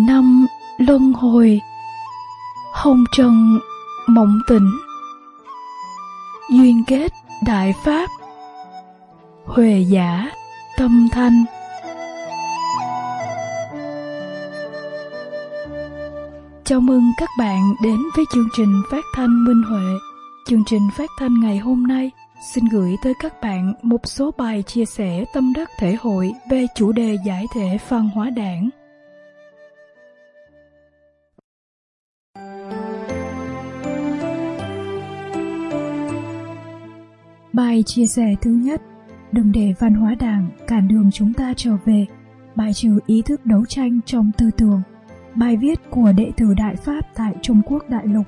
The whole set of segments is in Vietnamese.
nghìn năm luân hồi, hồng trần mộng tỉnh, duyên kết đại pháp, huệ giả tâm thanh. Chào mừng các bạn đến với chương trình phát thanh Minh Huệ. Chương trình phát thanh ngày hôm nay xin gửi tới các bạn một số bài chia sẻ tâm đắc thể hội về chủ đề giải thể văn hóa đảng. Bài chia sẻ thứ nhất: đừng để văn hóa đảng cản đường chúng ta trở về, bài trừ ý thức đấu tranh trong tư tưởng. Bài viết của đệ tử Đại Pháp tại Trung Quốc đại lục.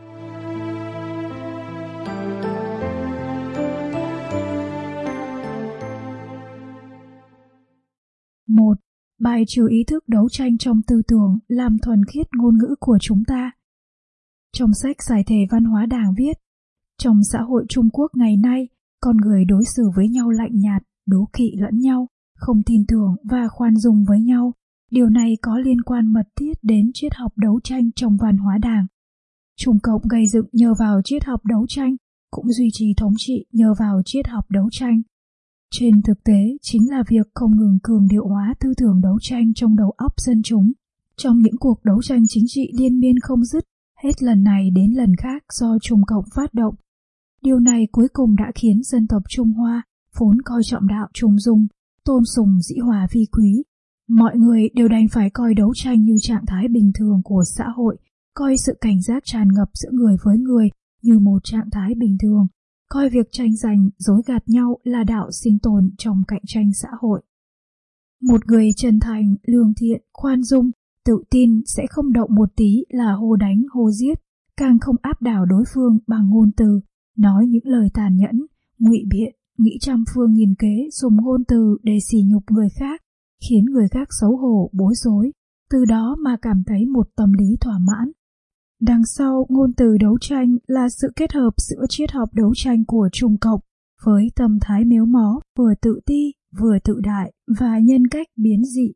1. Bài trừ ý thức đấu tranh trong tư tưởng làm thuần khiết ngôn ngữ của chúng ta. Trong sách Giải thể văn hóa đảng viết, trong xã hội Trung Quốc ngày nay, con người đối xử với nhau lạnh nhạt, đố kỵ lẫn nhau, không tin tưởng và khoan dung với nhau. Điều này có liên quan mật thiết đến triết học đấu tranh trong văn hóa đảng. Trung Cộng gây dựng nhờ vào triết học đấu tranh, cũng duy trì thống trị nhờ vào triết học đấu tranh. Trên thực tế, chính là việc không ngừng cường điệu hóa tư tưởng đấu tranh trong đầu óc dân chúng. Trong những cuộc đấu tranh chính trị liên miên không dứt, hết lần này đến lần khác do Trung Cộng phát động. Điều này cuối cùng đã khiến dân tộc Trung Hoa, vốn coi trọng đạo trung dung, tôn sùng dĩ hòa vi quý. Mọi người đều đành phải coi đấu tranh như trạng thái bình thường của xã hội, coi sự cảnh giác tràn ngập giữa người với người như một trạng thái bình thường, coi việc tranh giành, dối gạt nhau là đạo sinh tồn trong cạnh tranh xã hội. Một người chân thành, lương thiện, khoan dung, tự tin sẽ không động một tí là hô đánh hô giết, càng không áp đảo đối phương bằng ngôn từ, nói những lời tàn nhẫn, ngụy biện, nghĩ trăm phương nghìn kế dùng ngôn từ để sỉ nhục người khác, khiến người khác xấu hổ, bối rối, từ đó mà cảm thấy một tâm lý thỏa mãn. Đằng sau ngôn từ đấu tranh là sự kết hợp giữa triết học đấu tranh của Trung Cộng với tâm thái méo mó, vừa tự ti, vừa tự đại và nhân cách biến dị.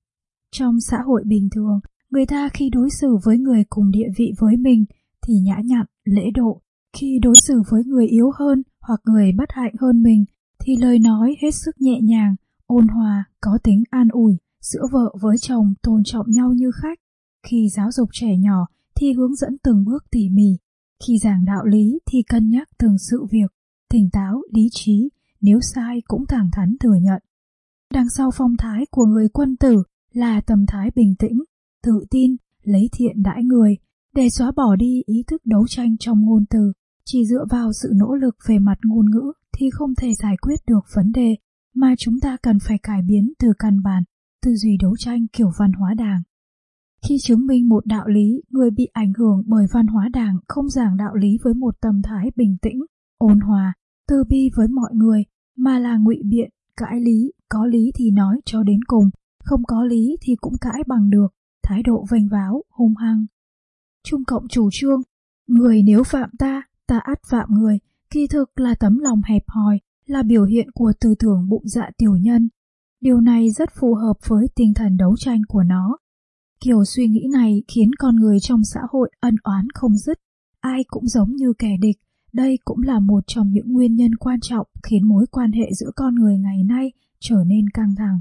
Trong xã hội bình thường, người ta khi đối xử với người cùng địa vị với mình thì nhã nhặn, lễ độ. Khi đối xử với người yếu hơn hoặc người bất hạnh hơn mình thì lời nói hết sức nhẹ nhàng, ôn hòa, có tính an ủi, giữa vợ với chồng tôn trọng nhau như khách. Khi giáo dục trẻ nhỏ thì hướng dẫn từng bước tỉ mỉ, khi giảng đạo lý thì cân nhắc từng sự việc, tỉnh táo, lý trí, nếu sai cũng thẳng thắn thừa nhận. Đằng sau phong thái của người quân tử là tâm thái bình tĩnh, tự tin, lấy thiện đãi người, để xóa bỏ đi ý thức đấu tranh trong ngôn từ. Chỉ dựa vào sự nỗ lực về mặt ngôn ngữ thì không thể giải quyết được vấn đề, mà chúng ta cần phải cải biến từ căn bản, tư duy đấu tranh kiểu văn hóa đảng. Khi chứng minh một đạo lý, người bị ảnh hưởng bởi văn hóa đảng không giảng đạo lý với một tâm thái bình tĩnh, ôn hòa, từ bi với mọi người, mà là ngụy biện, cãi lý, có lý thì nói cho đến cùng, không có lý thì cũng cãi bằng được, thái độ vênh váo, hung hăng. Trung Cộng chủ trương, người nếu phạm ta, ta ắt phạm người, kỳ thực là tấm lòng hẹp hòi, là biểu hiện của tư tưởng bụng dạ tiểu nhân. Điều này rất phù hợp với tinh thần đấu tranh của nó. Kiểu suy nghĩ này khiến con người trong xã hội ân oán không dứt, ai cũng giống như kẻ địch. Đây cũng là một trong những nguyên nhân quan trọng khiến mối quan hệ giữa con người ngày nay trở nên căng thẳng.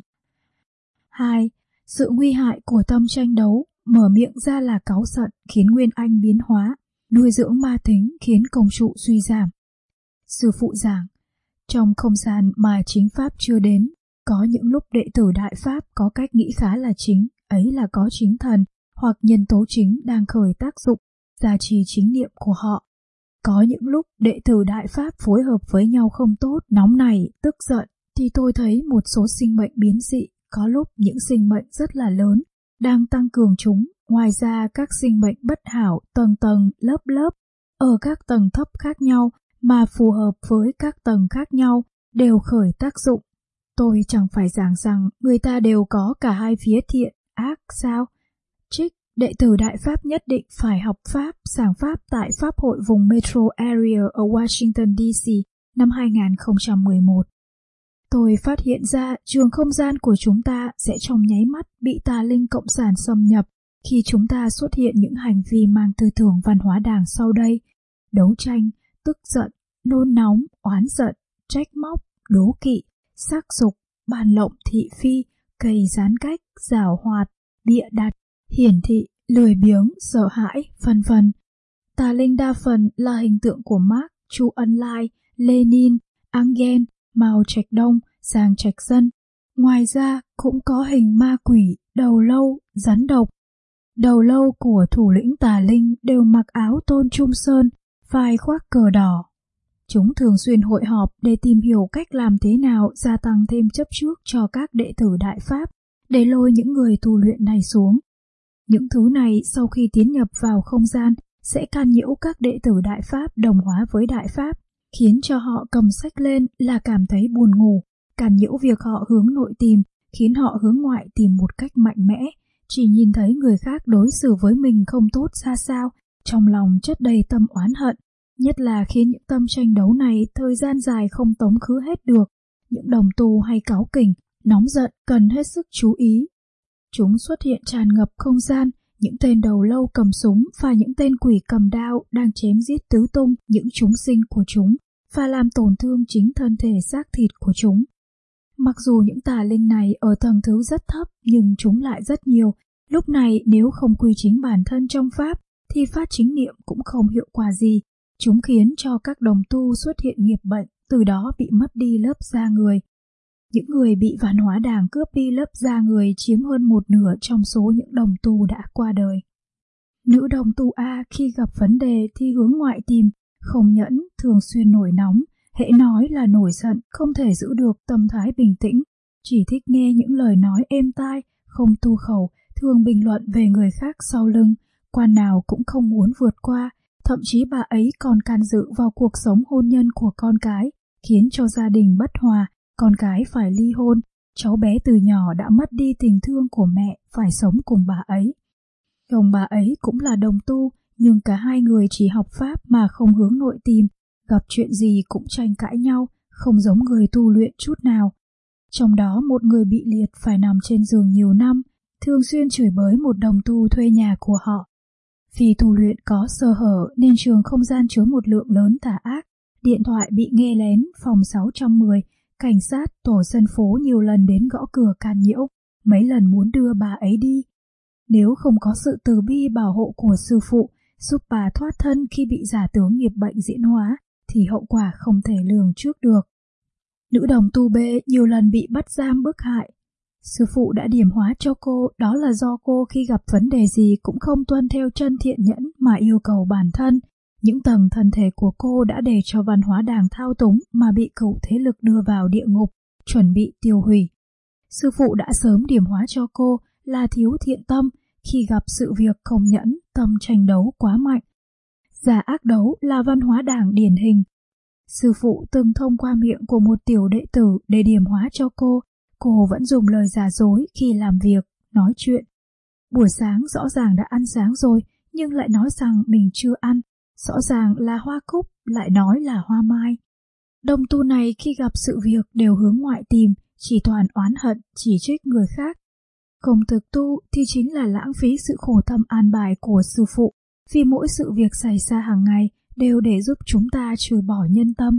2. Sự nguy hại của tâm tranh đấu, mở miệng ra là cáu giận khiến nguyên anh biến hóa, nuôi dưỡng ma tính khiến công trụ suy giảm. Sư phụ giảng, trong không gian mà chính Pháp chưa đến, có những lúc đệ tử Đại Pháp có cách nghĩ khá là chính, ấy là có chính thần hoặc nhân tố chính đang khởi tác dụng, gia trì chính niệm của họ. Có những lúc đệ tử Đại Pháp phối hợp với nhau không tốt, nóng nảy, tức giận, thì tôi thấy một số sinh mệnh biến dị, có lúc những sinh mệnh rất là lớn, đang tăng cường chúng. Ngoài ra các sinh mệnh bất hảo tầng tầng, lớp lớp, ở các tầng thấp khác nhau mà phù hợp với các tầng khác nhau đều khởi tác dụng. Tôi chẳng phải giảng rằng người ta đều có cả hai phía thiện, ác sao? Trích, đệ tử Đại Pháp nhất định phải học Pháp, giảng Pháp tại Pháp hội vùng Metro Area ở Washington DC năm 2011. Tôi phát hiện ra trường không gian của chúng ta sẽ trong nháy mắt bị tà linh cộng sản xâm nhập, Khi chúng ta xuất hiện những hành vi mang tư tưởng văn hóa đảng sau đây: đấu tranh, tức giận, nôn nóng, oán giận, trách móc, đố kỵ, sắc dục, bàn lộng thị phi, cây gián cách, giảo hoạt, bịa đặt, hiển thị, lười biếng, sợ hãi, vân vân. Tà linh đa phần là hình tượng của Marx, Chu Ân Lai, Lenin, Engels, Mao Trạch Đông, Giang Trạch Dân. Ngoài ra cũng có hình ma quỷ, đầu lâu, rắn độc. Đầu lâu của thủ lĩnh tà linh đều mặc áo tôn trung sơn, vai khoác cờ đỏ. Chúng thường xuyên hội họp để tìm hiểu cách làm thế nào gia tăng thêm chấp trước cho các đệ tử Đại Pháp, để lôi những người tu luyện này xuống. Những thứ này sau khi tiến nhập vào không gian sẽ can nhiễu các đệ tử Đại Pháp đồng hóa với Đại Pháp, khiến cho họ cầm sách lên là cảm thấy buồn ngủ, can nhiễu việc họ hướng nội tìm, khiến họ hướng ngoại tìm một cách mạnh mẽ, chỉ nhìn thấy người khác đối xử với mình không tốt ra sao, trong lòng chất đầy tâm oán hận, nhất là khiến những tâm tranh đấu này thời gian dài không tống khứ hết được. Những đồng tu hay cáu kỉnh, nóng giận cần hết sức chú ý. Chúng xuất hiện tràn ngập không gian, những tên đầu lâu cầm súng và những tên quỷ cầm đao đang chém giết tứ tung những chúng sinh của chúng và làm tổn thương chính thân thể xác thịt của chúng. Mặc dù những tà linh này ở tầng thứ rất thấp nhưng chúng lại rất nhiều. Lúc này nếu không quy chính bản thân trong Pháp thì phát chính niệm cũng không hiệu quả gì. Chúng khiến cho các đồng tu xuất hiện nghiệp bệnh, từ đó bị mất đi lớp da người. Những người bị văn hóa đảng cướp đi lớp da người chiếm hơn một nửa trong số những đồng tu đã qua đời. Nữ đồng tu A khi gặp vấn đề thì hướng ngoại tìm, không nhẫn, thường xuyên nổi nóng, hễ nói là nổi giận, không thể giữ được tâm thái bình tĩnh, chỉ thích nghe những lời nói êm tai, không tu khẩu, thường bình luận về người khác sau lưng, quan nào cũng không muốn vượt qua, thậm chí bà ấy còn can dự vào cuộc sống hôn nhân của con cái, khiến cho gia đình bất hòa, con cái phải ly hôn, cháu bé từ nhỏ đã mất đi tình thương của mẹ, phải sống cùng bà ấy. Chồng bà ấy cũng là đồng tu, nhưng cả hai người chỉ học Pháp mà không hướng nội tìm, gặp chuyện gì cũng tranh cãi nhau, không giống người tu luyện chút nào. Trong đó một người bị liệt phải nằm trên giường nhiều năm, thường xuyên chửi bới một đồng tu thuê nhà của họ. Vì tu luyện có sơ hở nên trường không gian chứa một lượng lớn tà ác, điện thoại bị nghe lén, phòng 610, cảnh sát, tổ dân phố nhiều lần đến gõ cửa can nhiễu, mấy lần muốn đưa bà ấy đi. Nếu không có sự từ bi bảo hộ của sư phụ, giúp bà thoát thân khi bị giả tướng nghiệp bệnh diễn hóa, thì hậu quả không thể lường trước được. Nữ đồng tu B nhiều lần bị bắt giam bức hại. Sư phụ đã điểm hóa cho cô đó là do cô khi gặp vấn đề gì cũng không tuân theo chân thiện nhẫn mà yêu cầu bản thân. Những tầng thân thể của cô đã để cho văn hóa đảng thao túng mà bị cựu thế lực đưa vào địa ngục, chuẩn bị tiêu hủy. Sư phụ đã sớm điểm hóa cho cô là thiếu thiện tâm, khi gặp sự việc không nhẫn, tâm tranh đấu quá mạnh. Giả ác đấu là văn hóa đảng điển hình. Sư phụ từng thông qua miệng của một tiểu đệ tử để điểm hóa cho cô vẫn dùng lời giả dối khi làm việc, nói chuyện. Buổi sáng rõ ràng đã ăn sáng rồi, nhưng lại nói rằng mình chưa ăn. Rõ ràng là hoa cúc, lại nói là hoa mai. Đồng tu này khi gặp sự việc đều hướng ngoại tìm, chỉ toàn oán hận, chỉ trích người khác. Không thực tu thì chính là lãng phí sự khổ tâm an bài của sư phụ, vì mỗi sự việc xảy ra hàng ngày đều để giúp chúng ta trừ bỏ nhân tâm.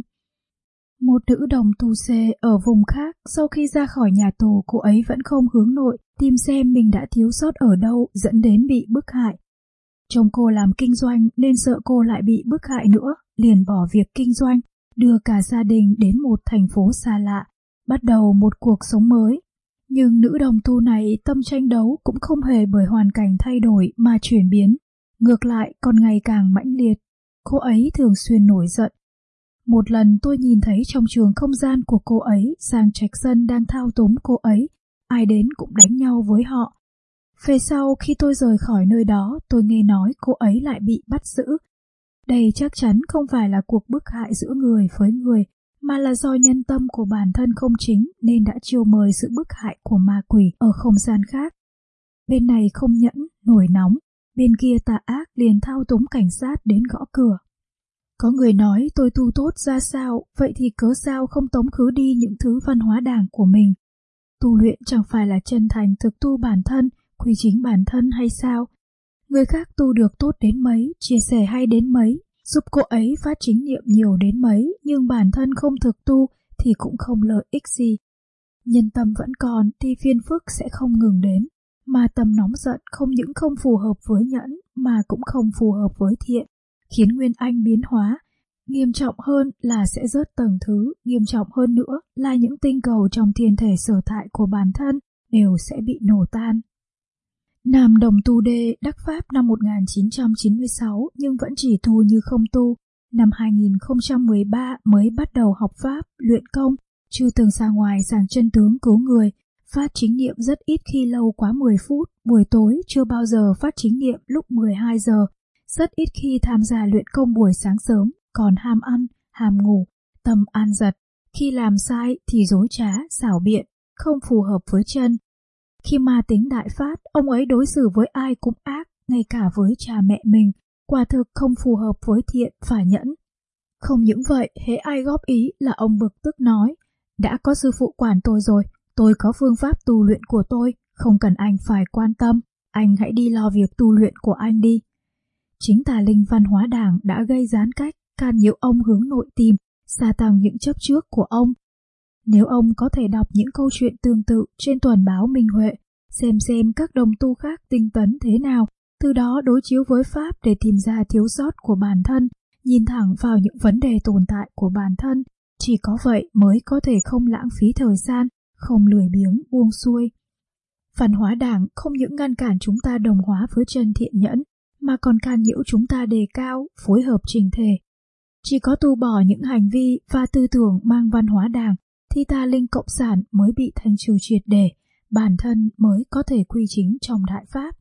Một nữ đồng tu C ở vùng khác, sau khi ra khỏi nhà tù cô ấy vẫn không hướng nội, tìm xem mình đã thiếu sót ở đâu dẫn đến bị bức hại. Chồng cô làm kinh doanh nên sợ cô lại bị bức hại nữa, liền bỏ việc kinh doanh, đưa cả gia đình đến một thành phố xa lạ, bắt đầu một cuộc sống mới. Nhưng nữ đồng tu này tâm tranh đấu cũng không hề bởi hoàn cảnh thay đổi mà chuyển biến, ngược lại còn ngày càng mãnh liệt. Cô ấy thường xuyên nổi giận. Một lần tôi nhìn thấy trong trường không gian của cô ấy, Giang Trạch Dân đang thao túng cô ấy, ai đến cũng đánh nhau với họ. Về sau khi tôi rời khỏi nơi đó, tôi nghe nói cô ấy lại bị bắt giữ. Đây chắc chắn không phải là cuộc bức hại giữa người với người, mà là do nhân tâm của bản thân không chính nên đã chiêu mời sự bức hại của ma quỷ ở không gian khác. Bên này không nhẫn, nổi nóng, bên kia tà ác liền thao túng cảnh sát đến gõ cửa. Có người nói tôi tu tốt ra sao, vậy thì cớ sao không tống khứ đi những thứ văn hóa đảng của mình. Tu luyện chẳng phải là chân thành thực tu bản thân, quy chính bản thân hay sao? Người khác tu được tốt đến mấy, chia sẻ hay đến mấy, giúp cô ấy phát chính niệm nhiều đến mấy, nhưng bản thân không thực tu thì cũng không lợi ích gì. Nhân tâm vẫn còn thì phiền phức sẽ không ngừng đến, mà tâm nóng giận không những không phù hợp với nhẫn mà cũng không phù hợp với thiện, khiến nguyên anh biến hóa. Nghiêm trọng hơn là sẽ rớt tầng thứ, nghiêm trọng hơn nữa là những tinh cầu trong thiên thể sở tại của bản thân đều sẽ bị nổ tan. Nam Đồng Tu Đê đắc pháp năm 1996 nhưng vẫn chỉ tu như không tu. Năm 2013 mới bắt đầu học pháp, luyện công, chưa từng ra ngoài giảng chân tướng cứu người. Phát chính niệm rất ít khi lâu quá 10 phút, buổi tối chưa bao giờ phát chính niệm lúc 12 giờ. Rất ít khi tham gia luyện công buổi sáng sớm, còn ham ăn, ham ngủ, tâm an giật. Khi làm sai thì dối trá, xảo biện, không phù hợp với chân. Khi ma tính đại phát, ông ấy đối xử với ai cũng ác, ngay cả với cha mẹ mình, quả thực không phù hợp với thiện và nhẫn. Không những vậy, hễ ai góp ý là ông bực tức nói, đã có sư phụ quản tôi rồi, tôi có phương pháp tu luyện của tôi, không cần anh phải quan tâm, anh hãy đi lo việc tu luyện của anh đi. Chính tà linh văn hóa đảng đã gây gián cách, can nhiễu ông hướng nội tìm, gia tăng những chấp trước của ông. Nếu ông có thể đọc những câu chuyện tương tự trên tuần báo Minh Huệ, xem các đồng tu khác tinh tấn thế nào, từ đó đối chiếu với Pháp để tìm ra thiếu sót của bản thân, nhìn thẳng vào những vấn đề tồn tại của bản thân, chỉ có vậy mới có thể không lãng phí thời gian, không lười biếng buông xuôi. Văn hóa đảng không những ngăn cản chúng ta đồng hóa với chân thiện nhẫn, mà còn can nhiễu chúng ta đề cao, phối hợp chỉnh thể. Chỉ có tu bỏ những hành vi và tư tưởng mang văn hóa đảng, thì tà linh cộng sản mới bị thanh trừ triệt để, bản thân mới có thể quy chính trong đại pháp.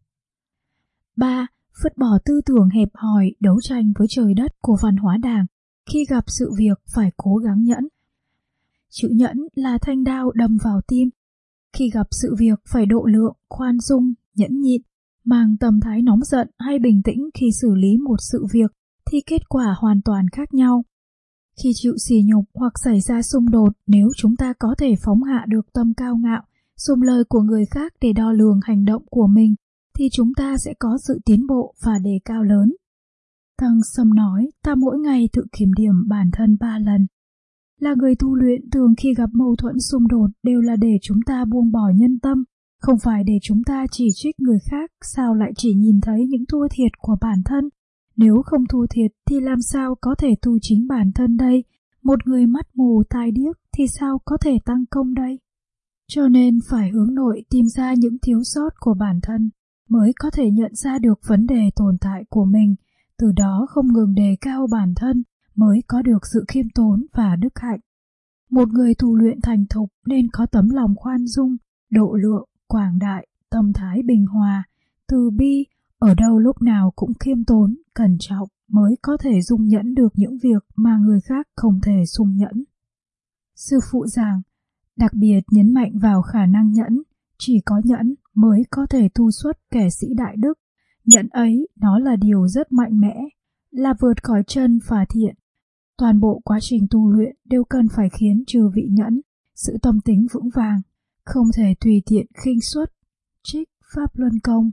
3. Phứt bỏ tư tưởng hẹp hòi đấu tranh với trời đất của văn hóa đảng, khi gặp sự việc phải cố gắng nhẫn. Chữ nhẫn là thanh đao đâm vào tim. Khi gặp sự việc phải độ lượng, khoan dung, nhẫn nhịn, mang tâm thái nóng giận hay bình tĩnh khi xử lý một sự việc thì kết quả hoàn toàn khác nhau. Khi chịu sỉ nhục hoặc xảy ra xung đột, nếu chúng ta có thể phóng hạ được tâm cao ngạo, dùng lời của người khác để đo lường hành động của mình, thì chúng ta sẽ có sự tiến bộ và đề cao lớn. Tăng Sâm nói, ta mỗi ngày tự kiểm điểm bản thân 3 lần. Là người tu luyện, thường khi gặp mâu thuẫn xung đột đều là để chúng ta buông bỏ nhân tâm, không phải để chúng ta chỉ trích người khác, sao lại chỉ nhìn thấy những thua thiệt của bản thân. Nếu không thua thiệt thì làm sao có thể tu chính bản thân đây? Một người mắt mù tai điếc thì sao có thể tăng công đây? Cho nên phải hướng nội tìm ra những thiếu sót của bản thân, mới có thể nhận ra được vấn đề tồn tại của mình, từ đó không ngừng đề cao bản thân, mới có được sự khiêm tốn và đức hạnh. Một người tu luyện thành thục nên có tấm lòng khoan dung, độ lượng, quảng đại, tâm thái bình hòa, từ bi, ở đâu lúc nào cũng khiêm tốn, cẩn trọng, mới có thể dung nhẫn được những việc mà người khác không thể dung nhẫn. Sư phụ giảng, đặc biệt nhấn mạnh vào khả năng nhẫn, chỉ có nhẫn mới có thể tu xuất kẻ sĩ đại đức. Nhẫn ấy, nó là điều rất mạnh mẽ, là vượt khỏi chân và thiện. Toàn bộ quá trình tu luyện đều cần phải khiến chư vị nhẫn, sự tâm tính vững vàng, không thể tùy tiện khinh suất, trích Pháp Luân Công.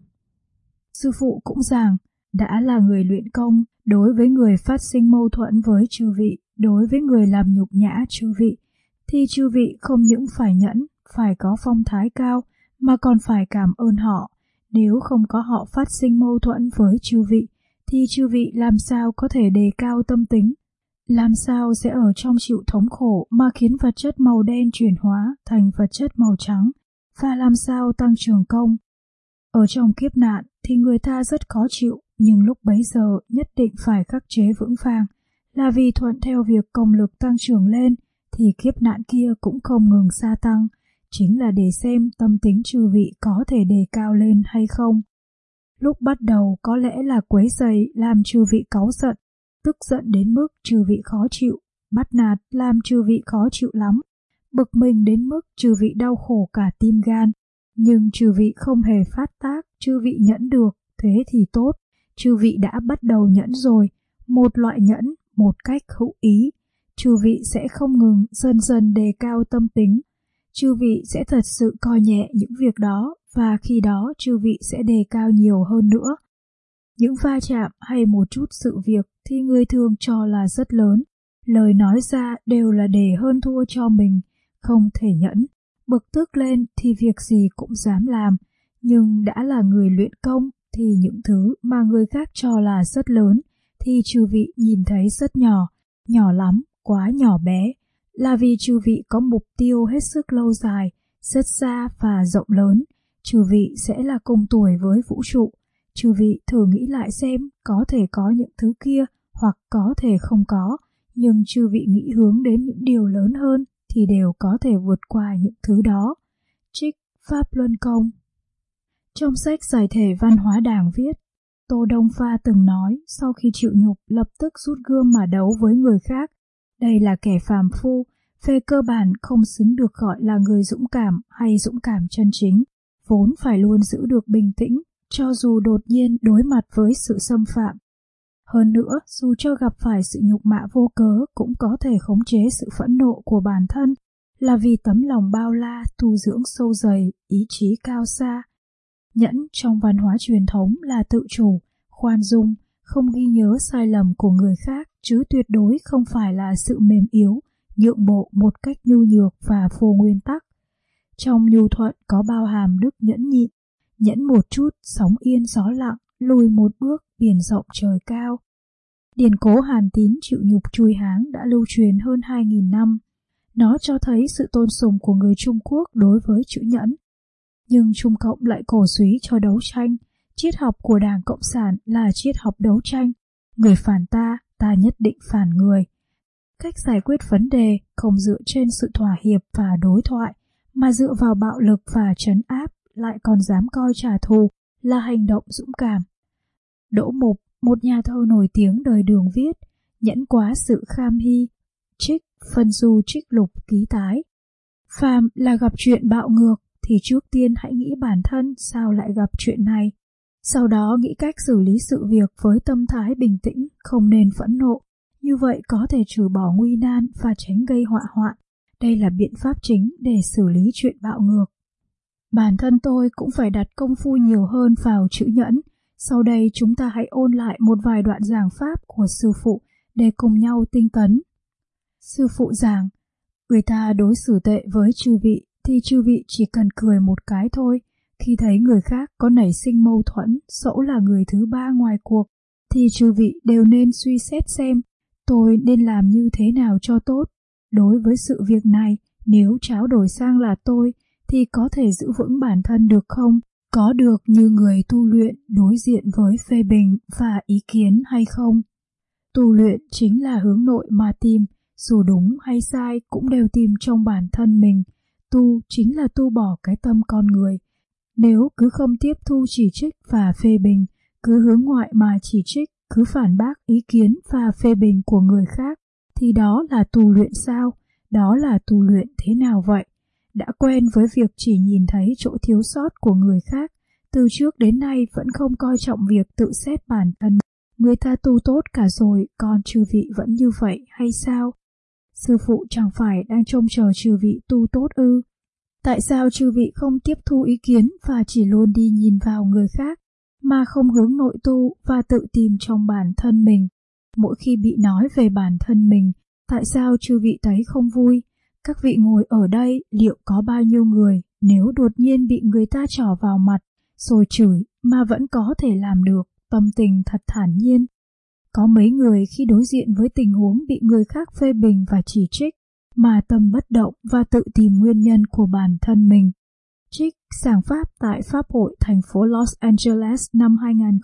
Sư phụ cũng giảng, đã là người luyện công, đối với người phát sinh mâu thuẫn với chư vị, đối với người làm nhục nhã chư vị, thì chư vị không những phải nhẫn, phải có phong thái cao, mà còn phải cảm ơn họ. Nếu không có họ phát sinh mâu thuẫn với chư vị, thì chư vị làm sao có thể đề cao tâm tính? Làm sao sẽ ở trong chịu thống khổ mà khiến vật chất màu đen chuyển hóa thành vật chất màu trắng, và làm sao tăng trưởng công? Ở trong kiếp nạn thì người ta rất khó chịu, nhưng lúc bấy giờ nhất định phải khắc chế vững vàng, là vì thuận theo việc công lực tăng trưởng lên, thì kiếp nạn kia cũng không ngừng gia tăng, chính là để xem tâm tính chư vị có thể đề cao lên hay không. Lúc bắt đầu có lẽ là quấy rầy làm chư vị cáu giận, tức giận đến mức chư vị khó chịu, bắt nạt làm chư vị khó chịu lắm, bực mình đến mức chư vị đau khổ cả tim gan. Nhưng chư vị không hề phát tác, chư vị nhẫn được, thế thì tốt, chư vị đã bắt đầu nhẫn rồi, một loại nhẫn, một cách hữu ý. Chư vị sẽ không ngừng dần dần đề cao tâm tính. Chư vị sẽ thật sự coi nhẹ những việc đó, và khi đó chư vị sẽ đề cao nhiều hơn nữa. Những va chạm hay một chút sự việc thì người thường cho là rất lớn, lời nói ra đều là để hơn thua cho mình, không thể nhẫn, bực tức lên thì việc gì cũng dám làm, nhưng đã là người luyện công thì những thứ mà người khác cho là rất lớn thì chư vị nhìn thấy rất nhỏ, nhỏ lắm, quá nhỏ bé, là vì chư vị có mục tiêu hết sức lâu dài, rất xa và rộng lớn. Chư vị sẽ là cùng tuổi với vũ trụ. Chư vị thử nghĩ lại xem, có thể có những thứ kia hoặc có thể không có, nhưng chư vị nghĩ hướng đến những điều lớn hơn thì đều có thể vượt qua những thứ đó. Trích Pháp Luân Công. Trong sách Giải thể Văn hóa Đảng viết, Tô Đông Pha từng nói sau khi chịu nhục lập tức rút gươm mà đấu với người khác. Đây là kẻ phàm phu, về cơ bản không xứng được gọi là người dũng cảm hay dũng cảm chân chính, vốn phải luôn giữ được bình tĩnh, cho dù đột nhiên đối mặt với sự xâm phạm. Hơn nữa, dù cho gặp phải sự nhục mạ vô cớ cũng có thể khống chế sự phẫn nộ của bản thân, là vì tấm lòng bao la, tu dưỡng sâu dày, ý chí cao xa. Nhẫn trong văn hóa truyền thống là tự chủ, khoan dung, không ghi nhớ sai lầm của người khác, chứ tuyệt đối không phải là sự mềm yếu, nhượng bộ một cách nhu nhược và vô nguyên tắc. Trong nhu thuận có bao hàm đức nhẫn nhịn, nhẫn một chút, sóng yên gió lặng, lùi một bước, biển rộng trời cao. Điển cố Hàn Tín chịu nhục chui háng đã lưu truyền hơn 2.000 năm. Nó cho thấy sự tôn sùng của người Trung Quốc đối với chữ nhẫn. Nhưng Trung Cộng lại cổ suý cho đấu tranh. Triết học của Đảng Cộng sản là triết học đấu tranh. Người phản ta, ta nhất định phản người. Cách giải quyết vấn đề không dựa trên sự thỏa hiệp và đối thoại, mà dựa vào bạo lực và trấn áp, lại còn dám coi trả thù, là hành động dũng cảm. Đỗ Mục, một nhà thơ nổi tiếng đời Đường viết, nhẫn quá sự kham hy, trích phân du trích lục ký tái. Phàm là gặp chuyện bạo ngược thì trước tiên hãy nghĩ bản thân sao lại gặp chuyện này. Sau đó nghĩ cách xử lý sự việc với tâm thái bình tĩnh, không nên phẫn nộ. Như vậy có thể trừ bỏ nguy nan và tránh gây họa hoạn. Đây là biện pháp chính để xử lý chuyện bạo ngược. Bản thân tôi cũng phải đặt công phu nhiều hơn vào chữ nhẫn. Sau đây chúng ta hãy ôn lại một vài đoạn giảng pháp của sư phụ để cùng nhau tinh tấn. Sư phụ giảng, người ta đối xử tệ với chư vị thì chư vị chỉ cần cười một cái thôi. Khi thấy người khác có nảy sinh mâu thuẫn, dẫu là người thứ ba ngoài cuộc, thì chư vị đều nên suy xét xem tôi nên làm như thế nào cho tốt. Đối với sự việc này, nếu tráo đổi sang là tôi, thì có thể giữ vững bản thân được không? Có được như người tu luyện đối diện với phê bình và ý kiến hay không? Tu luyện chính là hướng nội mà tìm, dù đúng hay sai cũng đều tìm trong bản thân mình. Tu chính là tu bỏ cái tâm con người. Nếu cứ không tiếp thu chỉ trích và phê bình, cứ hướng ngoại mà chỉ trích, cứ phản bác ý kiến và phê bình của người khác, thì đó là tu luyện sao? Đó là tu luyện thế nào vậy? Đã quen với việc chỉ nhìn thấy chỗ thiếu sót của người khác, từ trước đến nay vẫn không coi trọng việc tự xét bản thân. Người ta tu tốt cả rồi, còn chư vị vẫn như vậy hay sao? Sư phụ chẳng phải đang trông chờ chư vị tu tốt ư? Tại sao chư vị không tiếp thu ý kiến và chỉ luôn đi nhìn vào người khác, mà không hướng nội tu và tự tìm trong bản thân mình? Mỗi khi bị nói về bản thân mình, tại sao chư vị thấy không vui? Các vị ngồi ở đây liệu có bao nhiêu người nếu đột nhiên bị người ta trỏ vào mặt, rồi chửi mà vẫn có thể làm được, tâm tình thật thản nhiên? Có mấy người khi đối diện với tình huống bị người khác phê bình và chỉ trích, mà tâm bất động và tự tìm nguyên nhân của bản thân mình. Trích giảng pháp tại Pháp hội thành phố Los Angeles năm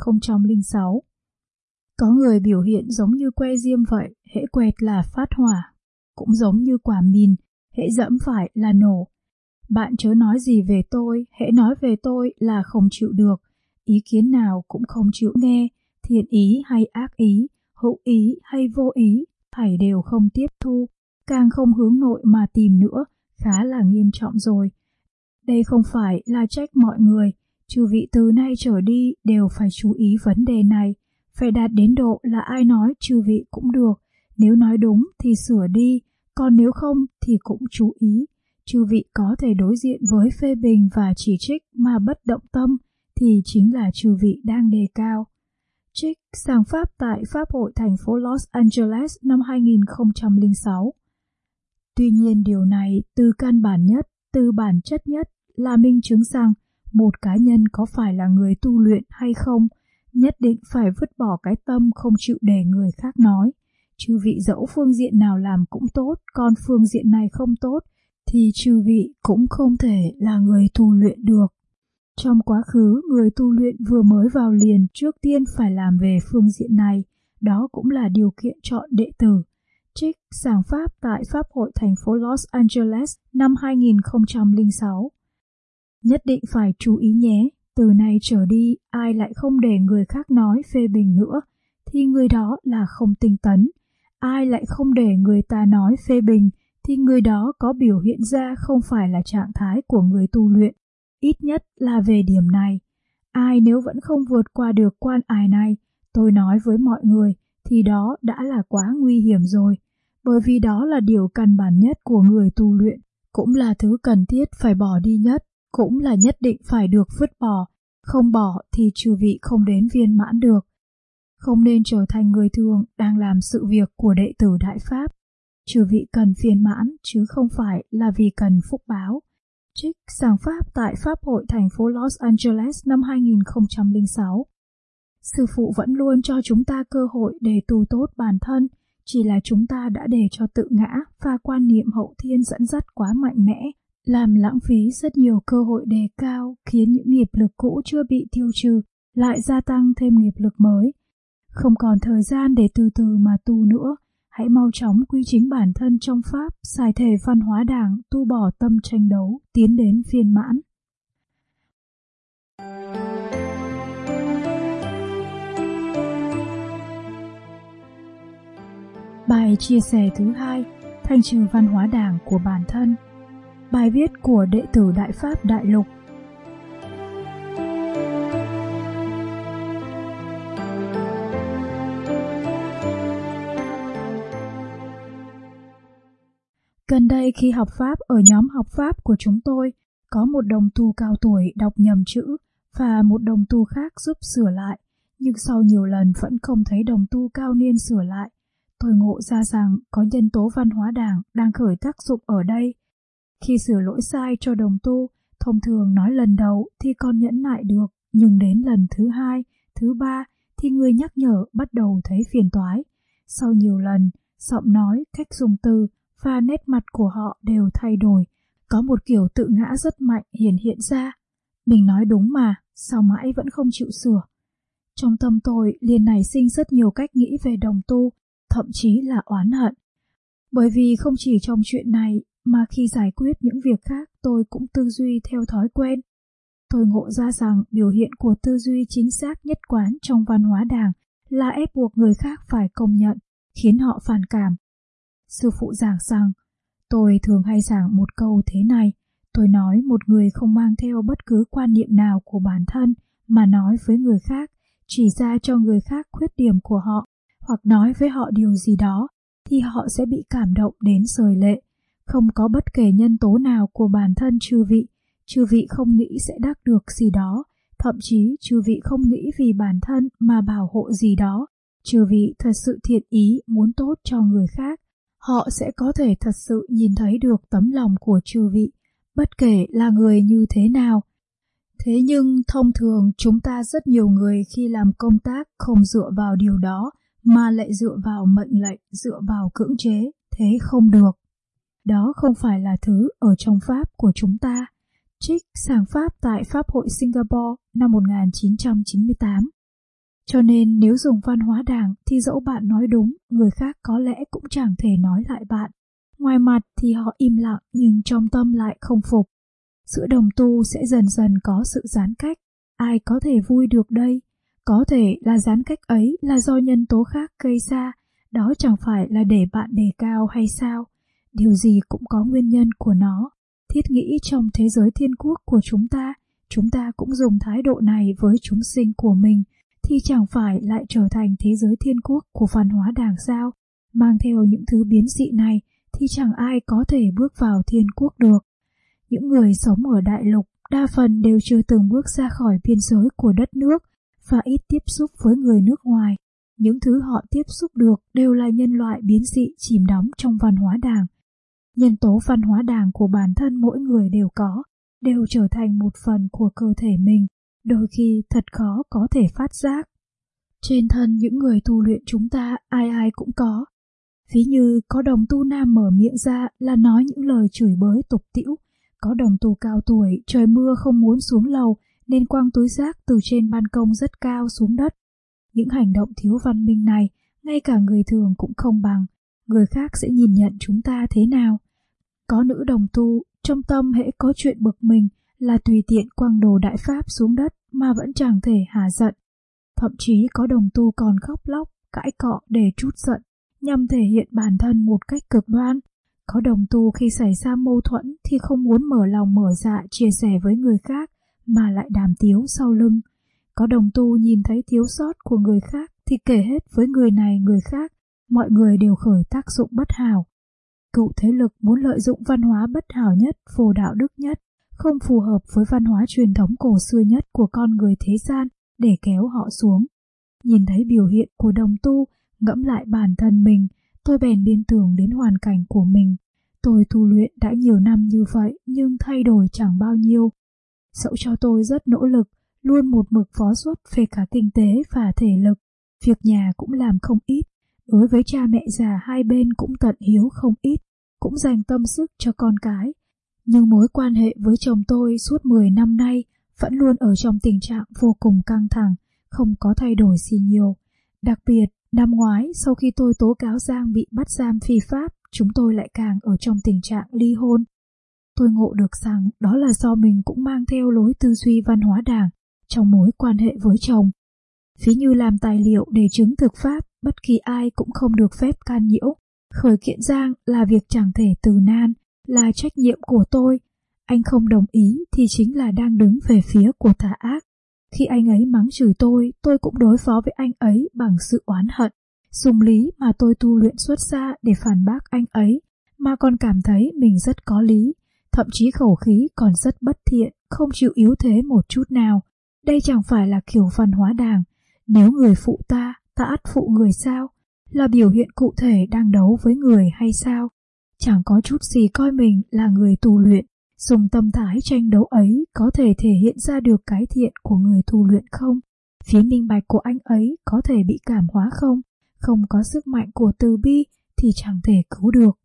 2006. Có người biểu hiện giống như que diêm vậy, hễ quẹt là phát hỏa, cũng giống như quả mìn, hễ dẫm phải là nổ. Bạn chớ nói gì về tôi, hễ nói về tôi là không chịu được, ý kiến nào cũng không chịu nghe, thiện ý hay ác ý, hữu ý hay vô ý, thảy đều không tiếp thu, càng không hướng nội mà tìm nữa, khá là nghiêm trọng rồi. Đây không phải là trách mọi người, chư vị từ nay trở đi đều phải chú ý vấn đề này, phải đạt đến độ là ai nói chư vị cũng được, nếu nói đúng thì sửa đi, còn nếu không thì cũng chú ý. chư vị có thể đối diện với phê bình và chỉ trích mà bất động tâm, thì chính là chư vị đang đề cao. Trích sang Pháp tại Pháp hội thành phố Los Angeles năm 2006. Tuy nhiên điều này từ căn bản nhất, từ bản chất nhất là minh chứng rằng một cá nhân có phải là người tu luyện hay không, nhất định phải vứt bỏ cái tâm không chịu để người khác nói. Chư vị dẫu phương diện nào làm cũng tốt, còn phương diện này không tốt, thì chư vị cũng không thể là người tu luyện được. Trong quá khứ, người tu luyện vừa mới vào liền trước tiên phải làm về phương diện này, đó cũng là điều kiện chọn đệ tử. Trích sang Pháp tại Pháp hội thành phố Los Angeles năm 2006. Nhất định phải chú ý nhé, từ nay trở đi ai lại không để người khác nói phê bình nữa, thì người đó là không tinh tấn. Ai lại không để người ta nói phê bình, thì người đó có biểu hiện ra không phải là trạng thái của người tu luyện, ít nhất là về điểm này. Ai nếu vẫn không vượt qua được quan ải này, tôi nói với mọi người, thì đó đã là quá nguy hiểm rồi, bởi vì đó là điều căn bản nhất của người tu luyện, cũng là thứ cần thiết phải bỏ đi nhất, cũng là nhất định phải được vứt bỏ, không bỏ thì chư vị không đến viên mãn được. Không nên trở thành người thường đang làm sự việc của đệ tử Đại Pháp. Chư vị cần viên mãn chứ không phải là vì cần phúc báo. Trích sang Pháp tại Pháp hội thành phố Los Angeles năm 2006. Sư phụ vẫn luôn cho chúng ta cơ hội để tu tốt bản thân, chỉ là chúng ta đã để cho tự ngã và quan niệm hậu thiên dẫn dắt quá mạnh mẽ, làm lãng phí rất nhiều cơ hội đề cao, khiến những nghiệp lực cũ chưa bị tiêu trừ, lại gia tăng thêm nghiệp lực mới. Không còn thời gian để từ từ mà tu nữa, hãy mau chóng quy chính bản thân trong Pháp, xài thể văn hóa đảng, tu bỏ tâm tranh đấu, tiến đến viên mãn. Bài chia sẻ thứ 2, thanh trừ văn hóa đảng của bản thân. Bài viết của đệ tử Đại Pháp Đại Lục. Gần đây khi học Pháp ở nhóm học Pháp của chúng tôi, có một đồng tu cao tuổi đọc nhầm chữ và một đồng tu khác giúp sửa lại, nhưng sau nhiều lần vẫn không thấy đồng tu cao niên sửa lại. Tôi ngộ ra rằng có nhân tố văn hóa đảng đang khởi tác dụng ở đây. Khi sửa lỗi sai cho đồng tu, thông thường nói lần đầu thì còn nhẫn nại được, nhưng đến lần thứ 2, thứ 3 thì người nhắc nhở bắt đầu thấy phiền toái. Sau nhiều lần, giọng nói, cách dùng từ và nét mặt của họ đều thay đổi, có một kiểu tự ngã rất mạnh hiện ra. Mình nói đúng mà, sao mãi vẫn không chịu sửa? Trong tâm tôi liền nảy sinh rất nhiều cách nghĩ về đồng tu, thậm chí là oán hận. Bởi vì không chỉ trong chuyện này mà khi giải quyết những việc khác tôi cũng tư duy theo thói quen. Tôi ngộ ra rằng biểu hiện của tư duy chính xác nhất quán trong văn hóa đảng là ép buộc người khác phải công nhận, khiến họ phản cảm. Sư phụ giảng rằng, tôi thường hay giảng một câu thế này, tôi nói một người không mang theo bất cứ quan niệm nào của bản thân mà nói với người khác, chỉ ra cho người khác khuyết điểm của họ, hoặc nói với họ điều gì đó, thì họ sẽ bị cảm động đến rơi lệ. Không có bất kể nhân tố nào của bản thân chư vị không nghĩ sẽ đắc được gì đó, thậm chí chư vị không nghĩ vì bản thân mà bảo hộ gì đó. Chư vị thật sự thiện ý muốn tốt cho người khác, họ sẽ có thể thật sự nhìn thấy được tấm lòng của chư vị, bất kể là người như thế nào. Thế nhưng thông thường chúng ta rất nhiều người khi làm công tác không dựa vào điều đó, mà lại dựa vào mệnh lệnh, dựa vào cưỡng chế, thế không được. Đó không phải là thứ ở trong Pháp của chúng ta. Trích sang Pháp tại Pháp hội Singapore năm 1998. Cho nên nếu dùng văn hóa đảng thì dẫu bạn nói đúng, người khác có lẽ cũng chẳng thể nói lại bạn. Ngoài mặt thì họ im lặng nhưng trong tâm lại không phục. Giữa đồng tu sẽ dần dần có sự giãn cách. Ai có thể vui được đây? Có thể là giãn cách ấy là do nhân tố khác gây ra, đó chẳng phải là để bạn đề cao hay sao? Điều gì cũng có nguyên nhân của nó. Thiết nghĩ trong thế giới thiên quốc của chúng ta cũng dùng thái độ này với chúng sinh của mình, thì chẳng phải lại trở thành thế giới thiên quốc của văn hóa đảng sao? Mang theo những thứ biến dị này thì chẳng ai có thể bước vào thiên quốc được. Những người sống ở đại lục đa phần đều chưa từng bước ra khỏi biên giới của đất nước và ít tiếp xúc với người nước ngoài. Những thứ họ tiếp xúc được đều là nhân loại biến dị chìm đắm trong văn hóa đàng. Nhân tố văn hóa đàng của bản thân mỗi người đều có, đều trở thành một phần của cơ thể mình, đôi khi thật khó có thể phát giác. Trên thân những người tu luyện chúng ta ai ai cũng có. Ví như có đồng tu nam mở miệng ra là nói những lời chửi bới tục tĩu, có đồng tu cao tuổi trời mưa không muốn xuống lầu nên quăng túi rác từ trên ban công rất cao xuống đất. Những hành động thiếu văn minh này, ngay cả người thường cũng không bằng, người khác sẽ nhìn nhận chúng ta thế nào? Có nữ đồng tu, trong tâm hễ có chuyện bực mình là tùy tiện quăng đồ đại pháp xuống đất mà vẫn chẳng thể hả giận. Thậm chí có đồng tu còn khóc lóc, cãi cọ để trút giận, nhằm thể hiện bản thân một cách cực đoan. Có đồng tu khi xảy ra mâu thuẫn thì không muốn mở lòng mở dạ chia sẻ với người khác mà lại đàm tiếu sau lưng. Có đồng tu nhìn thấy thiếu sót của người khác thì kể hết với người này người khác, mọi người đều khởi tác dụng bất hảo. Cựu thế lực muốn lợi dụng văn hóa bất hảo nhất, vô đạo đức nhất, không phù hợp với văn hóa truyền thống cổ xưa nhất của con người thế gian để kéo họ xuống. Nhìn thấy biểu hiện của đồng tu, ngẫm lại bản thân mình, tôi bèn liên tưởng đến hoàn cảnh của mình. Tôi tu luyện đã nhiều năm như vậy nhưng thay đổi chẳng bao nhiêu. Dẫu cho tôi rất nỗ lực, luôn một mực phó xuất về cả kinh tế và thể lực, việc nhà cũng làm không ít, đối với cha mẹ già hai bên cũng tận hiếu không ít, cũng dành tâm sức cho con cái. Nhưng mối quan hệ với chồng tôi suốt 10 năm nay vẫn luôn ở trong tình trạng vô cùng căng thẳng, không có thay đổi gì nhiều. Đặc biệt, năm ngoái sau khi tôi tố cáo Giang bị bắt giam phi pháp, chúng tôi lại càng ở trong tình trạng ly hôn. Tôi ngộ được rằng đó là do mình cũng mang theo lối tư duy văn hóa đảng trong mối quan hệ với chồng. Ví như làm tài liệu để chứng thực pháp, bất kỳ ai cũng không được phép can nhiễu. Khởi kiện Giang là việc chẳng thể từ nan, là trách nhiệm của tôi. Anh không đồng ý thì chính là đang đứng về phía của tà ác. Khi anh ấy mắng chửi tôi cũng đối phó với anh ấy bằng sự oán hận. Dùng lý mà tôi tu luyện xuất ra để phản bác anh ấy, mà còn cảm thấy mình rất có lý. Thậm chí khẩu khí còn rất bất thiện, không chịu yếu thế một chút nào. Đây chẳng phải là kiểu văn hóa đàng. Nếu người phụ ta, ta ắt phụ người sao? Là biểu hiện cụ thể đang đấu với người hay sao? Chẳng có chút gì coi mình là người tu luyện. Dùng tâm thái tranh đấu ấy có thể thể hiện ra được cái thiện của người tu luyện không? Phía minh bạch của anh ấy có thể bị cảm hóa không? Không có sức mạnh của từ bi thì chẳng thể cứu được.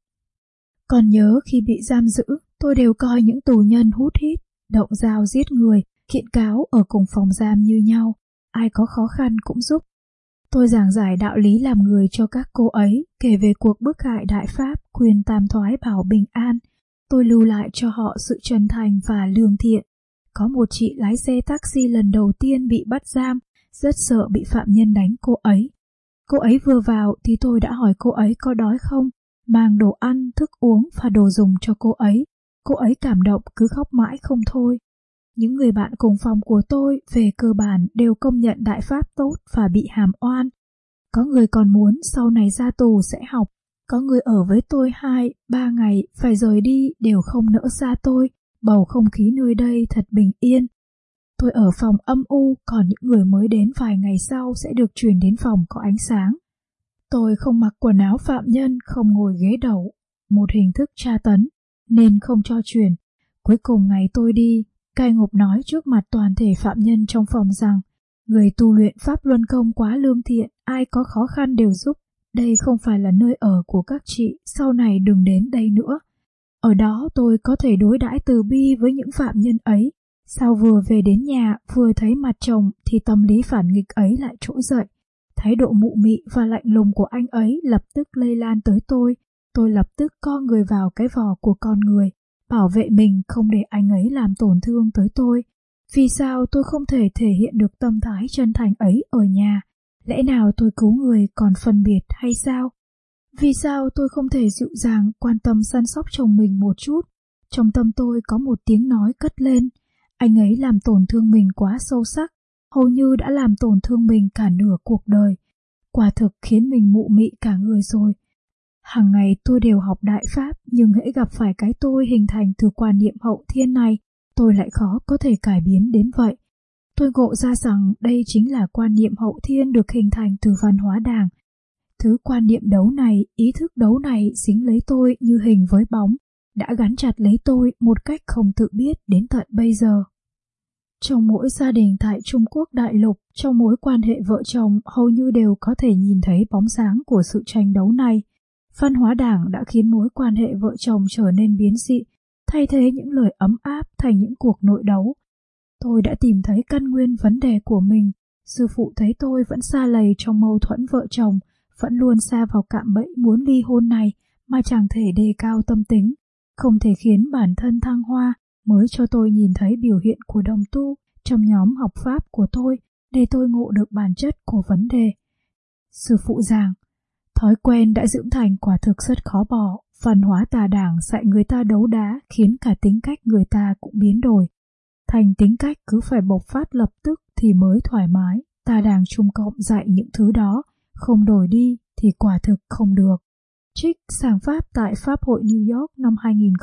Còn nhớ khi bị giam giữ, tôi đều coi những tù nhân hút hít, động dao giết người, kiện cáo ở cùng phòng giam như nhau. Ai có khó khăn cũng giúp. Tôi giảng giải đạo lý làm người cho các cô ấy, kể về cuộc bức hại đại pháp, quyền tam thoái bảo bình an. Tôi lưu lại cho họ sự chân thành và lương thiện. Có một chị lái xe taxi lần đầu tiên bị bắt giam, rất sợ bị phạm nhân đánh cô ấy. Cô ấy vừa vào thì tôi đã hỏi cô ấy có đói không, mang đồ ăn, thức uống và đồ dùng cho cô ấy. Cô ấy cảm động cứ khóc mãi không thôi. Những người bạn cùng phòng của tôi về cơ bản đều công nhận đại pháp tốt và bị hàm oan. Có người còn muốn sau này ra tù sẽ học. Có người ở với tôi 2-3 ngày phải rời đi đều không nỡ xa tôi. Bầu không khí nơi đây thật bình yên. Tôi ở phòng âm u, còn những người mới đến vài ngày sau sẽ được chuyển đến phòng có ánh sáng. Tôi không mặc quần áo phạm nhân, không ngồi ghế đẩu, một hình thức tra tấn, nên không cho chuyển. Cuối cùng ngày tôi đi, cai ngục nói trước mặt toàn thể phạm nhân trong phòng rằng người tu luyện pháp luân công quá lương thiện, ai có khó khăn đều giúp. Đây không phải là nơi ở của các chị, sau này đừng đến đây nữa. Ở đó tôi có thể đối đãi từ bi với những phạm nhân ấy. Sao vừa về đến nhà, vừa thấy mặt chồng thì tâm lý phản nghịch ấy lại trỗi dậy. Thái độ mụ mị và lạnh lùng của anh ấy lập tức lây lan tới tôi. Tôi lập tức co người vào cái vỏ của con người, bảo vệ mình không để anh ấy làm tổn thương tới tôi. Vì sao tôi không thể thể hiện được tâm thái chân thành ấy ở nhà? Lẽ nào tôi cứu người còn phân biệt hay sao? Vì sao tôi không thể dịu dàng quan tâm săn sóc chồng mình một chút? Trong tâm tôi có một tiếng nói cất lên. Anh ấy làm tổn thương mình quá sâu sắc, hầu như đã làm tổn thương mình cả nửa cuộc đời. Quả thực khiến mình mụ mị cả người rồi. Hàng ngày tôi đều học Đại Pháp, nhưng hễ gặp phải cái tôi hình thành từ quan niệm hậu thiên này, tôi lại khó có thể cải biến đến vậy. Tôi ngộ ra rằng đây chính là quan niệm hậu thiên được hình thành từ văn hóa Đảng. Thứ quan niệm đấu này, ý thức đấu này dính lấy tôi như hình với bóng, đã gắn chặt lấy tôi một cách không tự biết đến tận bây giờ. Trong mỗi gia đình tại Trung Quốc đại lục, trong mối quan hệ vợ chồng hầu như đều có thể nhìn thấy bóng dáng của sự tranh đấu này. Văn hóa Đảng đã khiến mối quan hệ vợ chồng trở nên biến dị, thay thế những lời ấm áp thành những cuộc nội đấu. Tôi đã tìm thấy căn nguyên vấn đề của mình. Sư phụ thấy tôi vẫn sa lầy trong mâu thuẫn vợ chồng, vẫn luôn sa vào cạm bẫy muốn ly hôn này mà chẳng thể đề cao tâm tính, không thể khiến bản thân thăng hoa, mới cho tôi nhìn thấy biểu hiện của đồng tu trong nhóm học Pháp của tôi để tôi ngộ được bản chất của vấn đề. Sư phụ giảng, thói quen đã dưỡng thành quả thực rất khó bỏ. Văn hóa tà đảng dạy người ta đấu đá khiến cả tính cách người ta cũng biến đổi. Thành tính cách cứ phải bộc phát lập tức thì mới thoải mái. Tà đảng Trung Cộng dạy những thứ đó, không đổi đi thì quả thực không được. Trích Sàng Pháp tại Pháp hội New York năm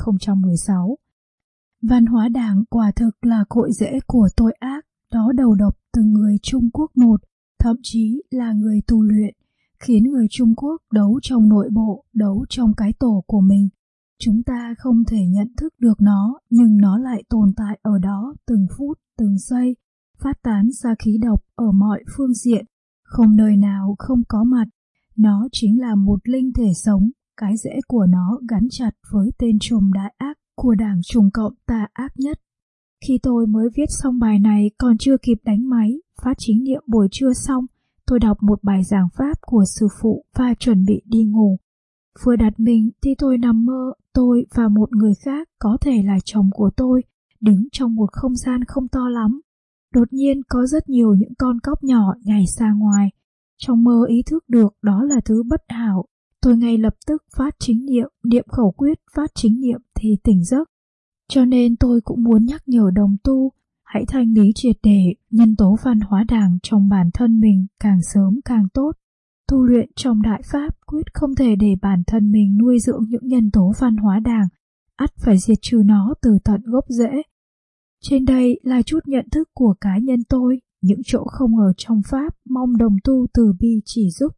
2016. Văn hóa Đảng quả thực là cội rễ của tội ác, đó đầu độc từng người Trung Quốc một, thậm chí là người tu luyện, khiến người Trung Quốc đấu trong nội bộ, đấu trong cái tổ của mình. Chúng ta không thể nhận thức được nó, nhưng nó lại tồn tại ở đó từng phút, từng giây, phát tán ra khí độc ở mọi phương diện, không nơi nào không có mặt. Nó chính là một linh thể sống, cái rễ của nó gắn chặt với tên trùm đại ác của Đảng Trung Cộng tà ác nhất. Khi tôi mới viết xong bài này còn chưa kịp đánh máy, phát chính niệm buổi trưa xong, tôi đọc một bài giảng Pháp của sư phụ và chuẩn bị đi ngủ. Vừa đặt mình thì tôi nằm mơ, tôi và một người khác có thể là chồng của tôi, đứng trong một không gian không to lắm. Đột nhiên có rất nhiều những con cóc nhỏ nhảy ra ngoài. Trong mơ ý thức được đó là thứ bất hảo. Tôi ngay lập tức phát chính niệm, niệm khẩu quyết phát chính niệm thì tỉnh giấc. Cho nên tôi cũng muốn nhắc nhở đồng tu, hãy thanh lý triệt để nhân tố văn hóa Đảng trong bản thân mình càng sớm càng tốt. Tu luyện trong Đại Pháp quyết không thể để bản thân mình nuôi dưỡng những nhân tố văn hóa Đảng, ắt phải diệt trừ nó từ tận gốc rễ. Trên đây là chút nhận thức của cá nhân tôi, những chỗ không ở trong Pháp mong đồng tu từ bi chỉ giúp.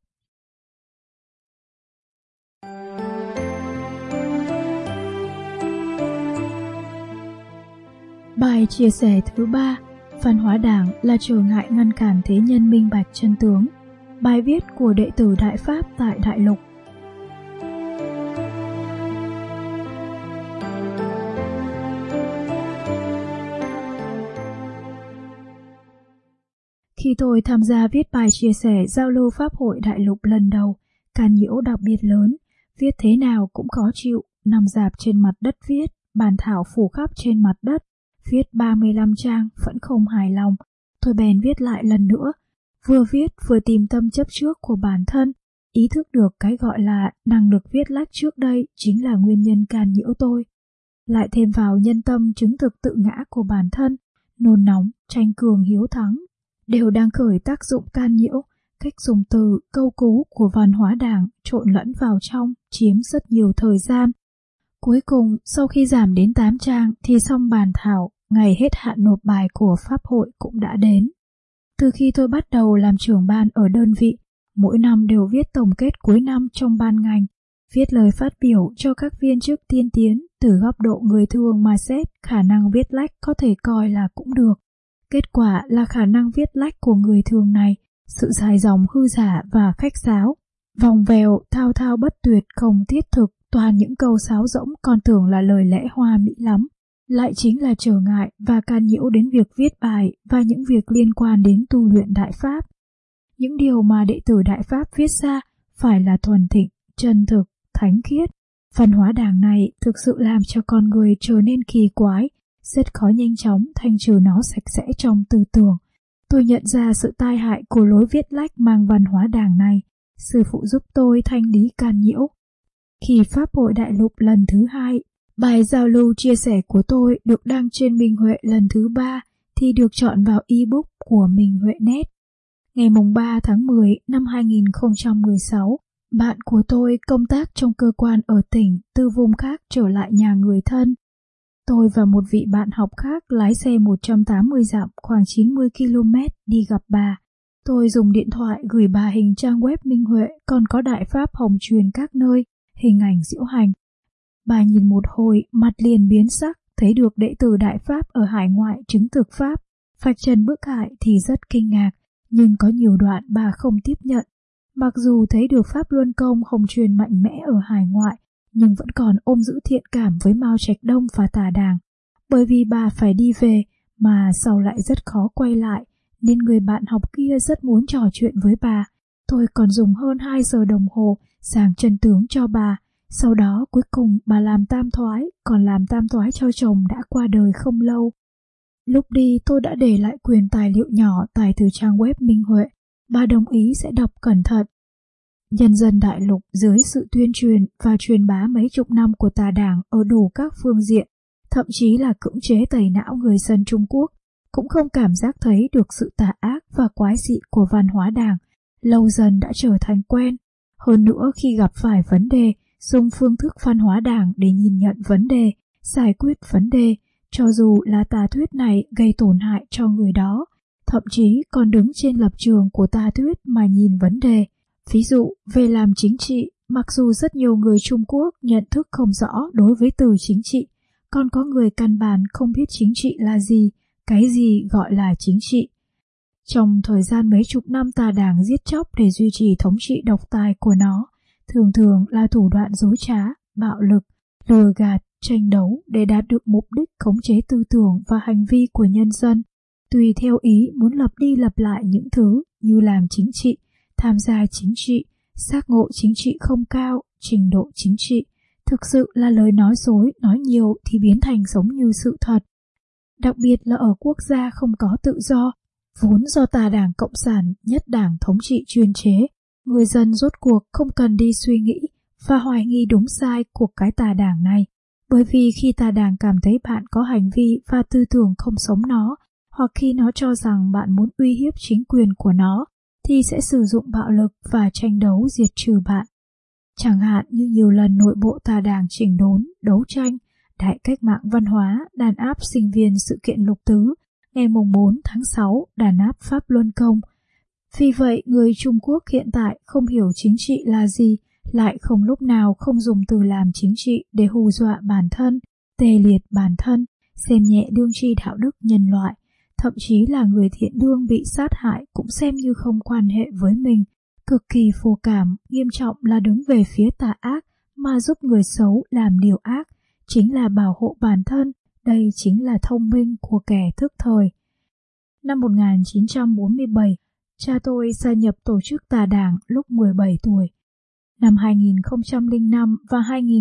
Bài chia sẻ thứ 3, văn hóa Đảng là trở ngại ngăn cản thế nhân minh bạch chân tướng. Bài viết của đệ tử Đại Pháp tại Đại Lục. Khi tôi tham gia viết bài chia sẻ giao lưu Pháp hội Đại Lục lần đầu, càn nhiễu đặc biệt lớn, viết thế nào cũng khó chịu, nằm rạp trên mặt đất viết, bàn thảo phủ khắp trên mặt đất, viết 35 trang vẫn không hài lòng. Tôi bèn viết lại lần nữa, vừa viết vừa tìm tâm chấp trước của bản thân, ý thức được cái gọi là năng lực viết lách trước đây chính là nguyên nhân càn nhiễu tôi. Lại thêm vào nhân tâm chứng thực tự ngã của bản thân, nôn nóng, tranh cường hiếu thắng, đều đang khởi tác dụng can nhiễu. Cách dùng từ, câu cú của văn hóa Đảng trộn lẫn vào trong, chiếm rất nhiều thời gian. Cuối cùng, sau khi giảm đến 8 trang thì xong bàn thảo, ngày hết hạn nộp bài của Pháp hội cũng đã đến. Từ khi tôi bắt đầu làm trưởng ban ở đơn vị, mỗi năm đều viết tổng kết cuối năm trong ban ngành, viết lời phát biểu cho các viên chức tiên tiến, từ góc độ người thường mà xét, khả năng viết lách có thể coi là cũng được. Kết quả là khả năng viết lách của người thường này, sự dài dòng hư giả và khách sáo, vòng vèo, thao thao bất tuyệt không thiết thực, toàn những câu sáo rỗng còn tưởng là lời lẽ hoa mỹ lắm, lại chính là trở ngại và can nhiễu đến việc viết bài và những việc liên quan đến tu luyện Đại Pháp. Những điều mà đệ tử Đại Pháp viết ra phải là thuần thịnh, chân thực, thánh khiết. Văn hóa Đảng này thực sự làm cho con người trở nên kỳ quái, rất khó nhanh chóng thanh trừ nó sạch sẽ trong tư tưởng. Tôi nhận ra sự tai hại của lối viết lách mang văn hóa Đảng này. Sư phụ giúp tôi thanh lý can nhiễu. Khi Pháp hội Đại Lục lần thứ 2, bài giao lưu chia sẻ của tôi được đăng trên Minh Huệ lần thứ 3 thì được chọn vào ebook của Minh Huệ Net. Ngày 3 tháng 10 năm 2016, Bạn của tôi công tác trong cơ quan ở tỉnh, từ vùng khác trở lại nhà người thân. Tôi và một vị bạn học khác lái xe 180 dặm khoảng 90 km đi gặp bà. Tôi dùng điện thoại gửi bà hình trang web Minh Huệ, còn có đại pháp hồng truyền các nơi, hình ảnh diễu hành. Bà nhìn một hồi, mặt liền biến sắc, thấy được đệ tử đại pháp ở hải ngoại chứng thực pháp, vạch trần bức hại thì rất kinh ngạc, nhưng có nhiều đoạn bà không tiếp nhận. Mặc dù thấy được pháp luân công hồng truyền mạnh mẽ ở hải ngoại, nhưng vẫn còn ôm giữ thiện cảm với Mao Trạch Đông và Tà Đàng. Bởi vì bà phải đi về, mà sau lại rất khó quay lại, nên người bạn học kia rất muốn trò chuyện với bà. Tôi còn dùng hơn 2 giờ đồng hồ giảng chân tướng cho bà. Sau đó cuối cùng bà làm tam thoái, còn làm tam thoái cho chồng đã qua đời không lâu. Lúc đi tôi đã để lại quyền tài liệu nhỏ tải từ trang web Minh Huệ. Bà đồng ý sẽ đọc cẩn thận. Nhân dân đại lục dưới sự tuyên truyền và truyền bá mấy chục năm của Tà Đảng ở đủ các phương diện, thậm chí là cưỡng chế tẩy não người dân Trung Quốc, cũng không cảm giác thấy được sự tà ác và quái dị của văn hóa Đảng, lâu dần đã trở thành quen. Hơn nữa khi gặp phải vấn đề, dùng phương thức văn hóa Đảng để nhìn nhận vấn đề, giải quyết vấn đề, cho dù là tà thuyết này gây tổn hại cho người đó, thậm chí còn đứng trên lập trường của tà thuyết mà nhìn vấn đề. Ví dụ, về làm chính trị, mặc dù rất nhiều người Trung Quốc nhận thức không rõ đối với từ chính trị, còn có người căn bản không biết chính trị là gì, cái gì gọi là chính trị. Trong thời gian mấy chục năm Tà Đảng giết chóc để duy trì thống trị độc tài của nó, thường thường là thủ đoạn dối trá, bạo lực, lừa gạt, tranh đấu để đạt được mục đích khống chế tư tưởng và hành vi của nhân dân, tùy theo ý muốn lặp đi lặp lại những thứ như làm chính trị, tham gia chính trị, giác ngộ chính trị không cao, trình độ chính trị, thực sự là lời nói dối, nói nhiều thì biến thành giống như sự thật. Đặc biệt là ở quốc gia không có tự do, vốn do Tà Đảng Cộng sản nhất đảng thống trị chuyên chế, người dân rốt cuộc không cần đi suy nghĩ và hoài nghi đúng sai của cái Tà Đảng này, bởi vì khi Tà Đảng cảm thấy bạn có hành vi và tư tưởng không sống nó, hoặc khi nó cho rằng bạn muốn uy hiếp chính quyền của nó, thì sẽ sử dụng bạo lực và tranh đấu diệt trừ bạn. Chẳng hạn như nhiều lần nội bộ Tà Đảng chỉnh đốn, đấu tranh, đại cách mạng văn hóa, đàn áp sinh viên sự kiện Lục Tứ, ngày 4 tháng 6 đàn áp Pháp Luân Công. Vì vậy, người Trung Quốc hiện tại không hiểu chính trị là gì, lại không lúc nào không dùng từ làm chính trị để hù dọa bản thân, tê liệt bản thân, xem nhẹ đương tri đạo đức nhân loại. Thậm chí là người thiện lương bị sát hại cũng xem như không quan hệ với mình, cực kỳ vô cảm, nghiêm trọng là đứng về phía tà ác mà giúp người xấu làm điều ác, chính là bảo hộ bản thân, đây chính là thông minh của kẻ thức thời. Năm 1947, cha tôi gia nhập tổ chức Tà Đảng lúc 17 tuổi. Năm 2005 và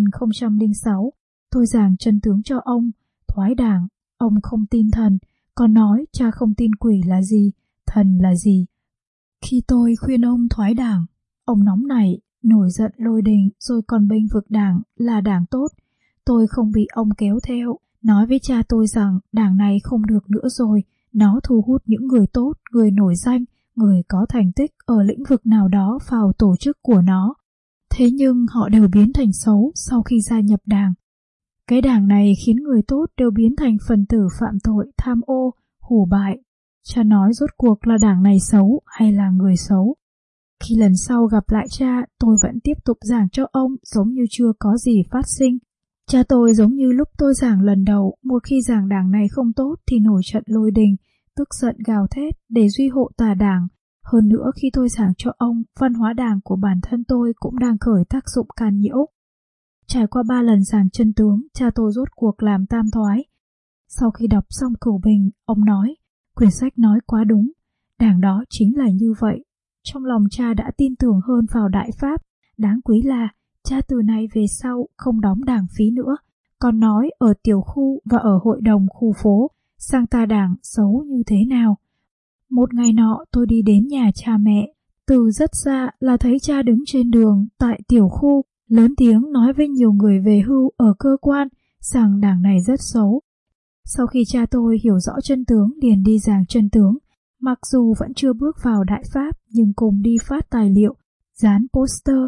2006, tôi giảng chân tướng cho ông, thoái đảng, ông không tin thần, còn nói cha không tin quỷ là gì, thần là gì. Khi tôi khuyên ông thoái đảng, ông nóng nảy, nổi giận lôi đình rồi còn bênh vực đảng là đảng tốt. Tôi không bị ông kéo theo, nói với cha tôi rằng đảng này không được nữa rồi, nó thu hút những người tốt, người nổi danh, người có thành tích ở lĩnh vực nào đó vào tổ chức của nó. Thế nhưng họ đều biến thành xấu sau khi gia nhập đảng. Cái đảng này khiến người tốt đều biến thành phần tử phạm tội, tham ô, hủ bại. Cha nói rốt cuộc là đảng này xấu hay là người xấu. Khi lần sau gặp lại cha, tôi vẫn tiếp tục giảng cho ông giống như chưa có gì phát sinh. Cha tôi giống như lúc tôi giảng lần đầu, một khi giảng đảng này không tốt thì nổi trận lôi đình, tức giận gào thét để duy hộ Tà Đảng. Hơn nữa khi tôi giảng cho ông, văn hóa đảng của bản thân tôi cũng đang khởi tác dụng can nhiễu. Trải qua 3 lần giảng chân tướng, cha tôi rốt cuộc làm tam thoái. Sau khi đọc xong Cửu Bình, ông nói, quyển sách nói quá đúng, đảng đó chính là như vậy. Trong lòng cha đã tin tưởng hơn vào Đại Pháp, đáng quý là cha từ nay về sau không đóng đảng phí nữa, còn nói ở tiểu khu và ở hội đồng khu phố, sang Tà Đảng xấu như thế nào. Một ngày nọ tôi đi đến nhà cha mẹ, từ rất xa là thấy cha đứng trên đường tại tiểu khu, lớn tiếng nói với nhiều người về hưu ở cơ quan rằng đảng này rất xấu. Sau khi cha tôi hiểu rõ chân tướng liền đi giảng chân tướng, mặc dù vẫn chưa bước vào Đại Pháp nhưng cùng đi phát tài liệu, dán poster,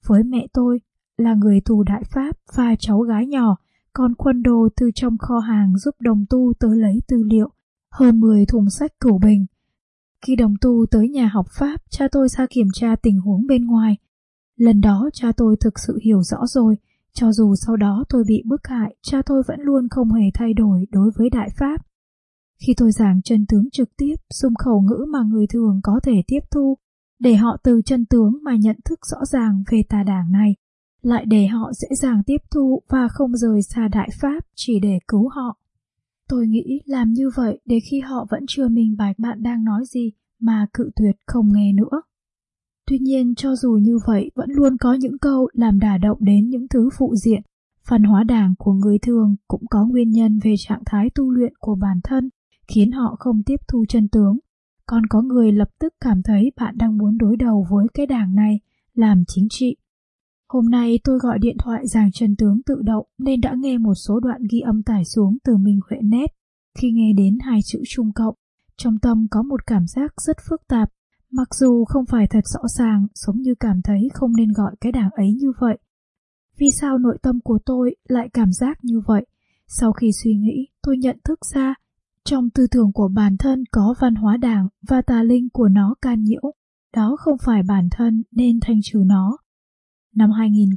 với mẹ tôi là người tù Đại Pháp và cháu gái nhỏ, còn khuân đồ từ trong kho hàng giúp đồng tu tới lấy tư liệu, hơn 10 thùng sách Cửu Bình. Khi đồng tu tới nhà học Pháp, cha tôi ra kiểm tra tình huống bên ngoài. Lần đó cha tôi thực sự hiểu rõ rồi, cho dù sau đó tôi bị bức hại, cha tôi vẫn luôn không hề thay đổi đối với Đại Pháp. Khi tôi giảng chân tướng trực tiếp, dùng khẩu ngữ mà người thường có thể tiếp thu, để họ từ chân tướng mà nhận thức rõ ràng về tà đảng này, lại để họ dễ dàng tiếp thu và không rời xa Đại Pháp chỉ để cứu họ. Tôi nghĩ làm như vậy để khi họ vẫn chưa minh bạch bạn đang nói gì mà cự tuyệt không nghe nữa. Tuy nhiên, cho dù như vậy, vẫn luôn có những câu làm đả động đến những thứ phụ diện. Văn hóa đảng của người thường cũng có nguyên nhân về trạng thái tu luyện của bản thân, khiến họ không tiếp thu chân tướng. Còn có người lập tức cảm thấy bạn đang muốn đối đầu với cái đảng này, làm chính trị. Hôm nay tôi gọi điện thoại giảng chân tướng tự động nên đã nghe một số đoạn ghi âm tải xuống từ Minh Huệ Net. Khi nghe đến 2 chữ Trung Cộng, trong tâm có một cảm giác rất phức tạp. Mặc dù không phải thật rõ ràng, giống như cảm thấy không nên gọi cái đảng ấy như vậy. Vì sao nội tâm của tôi lại cảm giác như vậy? Sau khi suy nghĩ, tôi nhận thức ra, trong tư tưởng của bản thân có văn hóa đảng và tà linh của nó can nhiễu. Đó không phải bản thân nên thanh trừ nó. Năm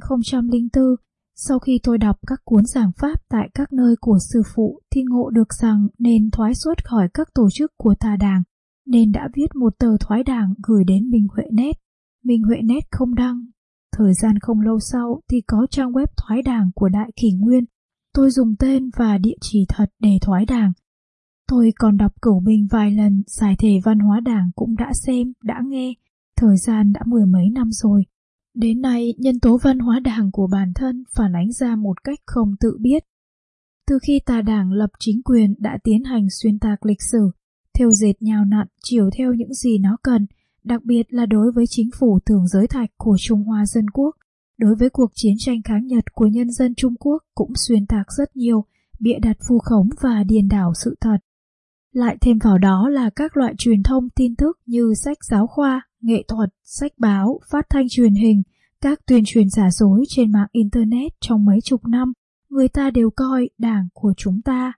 2004, sau khi tôi đọc các cuốn giảng pháp tại các nơi của sư phụ thì ngộ được rằng nên thoái xuất khỏi các tổ chức của tà đảng, nên đã viết một tờ thoái đảng gửi đến Minh Huệ Net. Minh Huệ Net không đăng. Thời gian không lâu sau thì có trang web thoái đảng của Đại Kỷ Nguyên. Tôi dùng tên và địa chỉ thật để thoái đảng. Tôi còn đọc Cửu Bình vài lần, giải thể văn hóa đảng cũng đã xem, đã nghe. Thời gian đã 10 mấy năm rồi. Đến nay, nhân tố văn hóa đảng của bản thân phản ánh ra một cách không tự biết. Từ khi tà đảng lập chính quyền đã tiến hành xuyên tạc lịch sử, thêu dệt nhào nặn chiều theo những gì nó cần, đặc biệt là đối với chính phủ tưởng giới thạch của Trung Hoa Dân Quốc. Đối với cuộc chiến tranh kháng Nhật của nhân dân Trung Quốc cũng xuyên tạc rất nhiều, bịa đặt vu khống và điên đảo sự thật. Lại thêm vào đó là các loại truyền thông tin tức như sách giáo khoa, nghệ thuật, sách báo, phát thanh truyền hình, các tuyên truyền giả dối trên mạng Internet trong mấy chục năm, người ta đều coi đảng của chúng ta,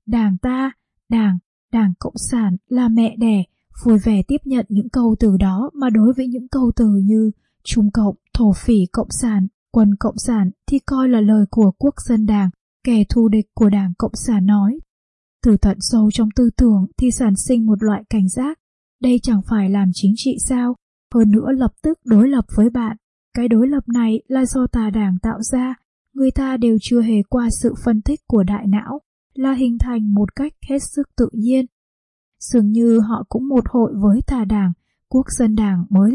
Đảng Cộng sản là mẹ đẻ, vui vẻ tiếp nhận những câu từ đó, mà đối với những câu từ như Trung Cộng, thổ phỉ Cộng sản, quân Cộng sản thì coi là lời của Quốc dân Đảng, kẻ thù địch của Đảng Cộng sản nói. Từ tận sâu trong tư tưởng thì sản sinh một loại cảnh giác, đây chẳng phải làm chính trị sao, hơn nữa lập tức đối lập với bạn. Cái đối lập này là do tà đảng tạo ra, người ta đều chưa hề qua sự phân tích của đại não, là hình thành một cách hết sức tự nhiên. Dường như họ cũng một hội với tà đảng, Quốc dân Đảng mới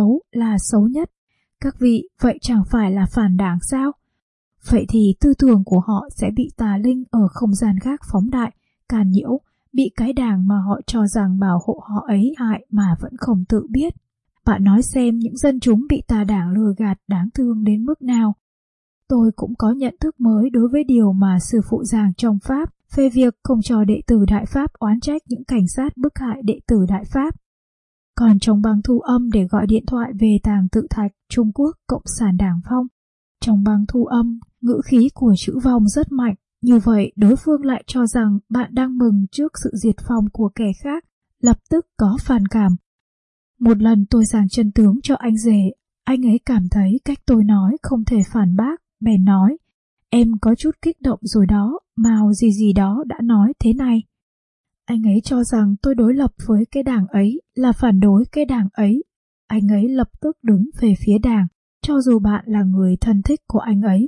là xấu nhất. Các vị, vậy chẳng phải là phản đảng sao? Vậy thì tư tưởng của họ sẽ bị tà linh ở không gian khác phóng đại, càn nhiễu, bị cái đảng mà họ cho rằng bảo hộ họ ấy hại mà vẫn không tự biết. Bạn nói xem những dân chúng bị tà đảng lừa gạt đáng thương đến mức nào. Tôi cũng có nhận thức mới đối với điều mà sư phụ giảng trong Pháp về việc không cho đệ tử Đại Pháp oán trách những cảnh sát bức hại đệ tử Đại Pháp. Còn trong băng thu âm để gọi điện thoại về Tàng Tự Thạch, Trung Quốc Cộng sản Đảng Phong, trong băng thu âm, ngữ khí của chữ vong rất mạnh. Như vậy, đối phương lại cho rằng bạn đang mừng trước sự diệt vong của kẻ khác, lập tức có phản cảm. Một lần tôi giảng chân tướng cho anh rể, anh ấy cảm thấy cách tôi nói không thể phản bác, bèn nói, em có chút kích động rồi đó, Mao gì đó đã nói thế này. Anh ấy cho rằng tôi đối lập với cái đảng ấy, là phản đối cái đảng ấy. Anh ấy lập tức đứng về phía đảng, cho dù bạn là người thân thích của anh ấy.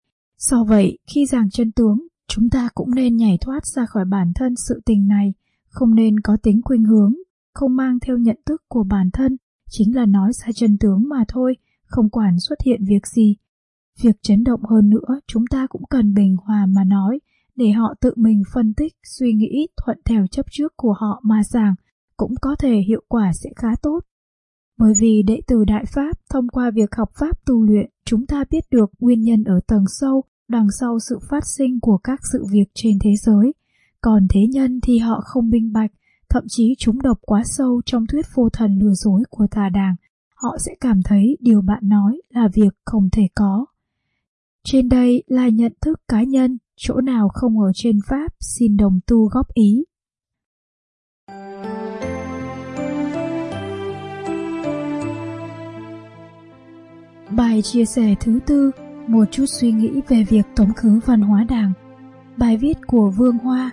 Do vậy, khi giảng chân tướng, chúng ta cũng nên nhảy thoát ra khỏi bản thân sự tình này, không nên có tính khuynh hướng, không mang theo nhận thức của bản thân, chính là nói ra chân tướng mà thôi, không quản xuất hiện việc gì. Việc chấn động hơn nữa, chúng ta cũng cần bình hòa mà nói, để họ tự mình phân tích, suy nghĩ, thuận theo chấp trước của họ mà giảng, cũng có thể hiệu quả sẽ khá tốt. Bởi vì đệ tử Đại Pháp thông qua việc học Pháp tu luyện, chúng ta biết được nguyên nhân ở tầng sâu, đằng sau sự phát sinh của các sự việc trên thế giới. Còn thế nhân thì họ không minh bạch, thậm chí chúng độc quá sâu trong thuyết vô thần lừa dối của tà đảng. họ sẽ cảm thấy điều bạn nói là việc không thể có. Trên đây là nhận thức cá nhân, chỗ nào không ở trên Pháp xin đồng tu góp ý. Bài chia sẻ thứ tư, một chút suy nghĩ về việc tống khứ văn hóa Đảng. Bài viết của Vương Hoa.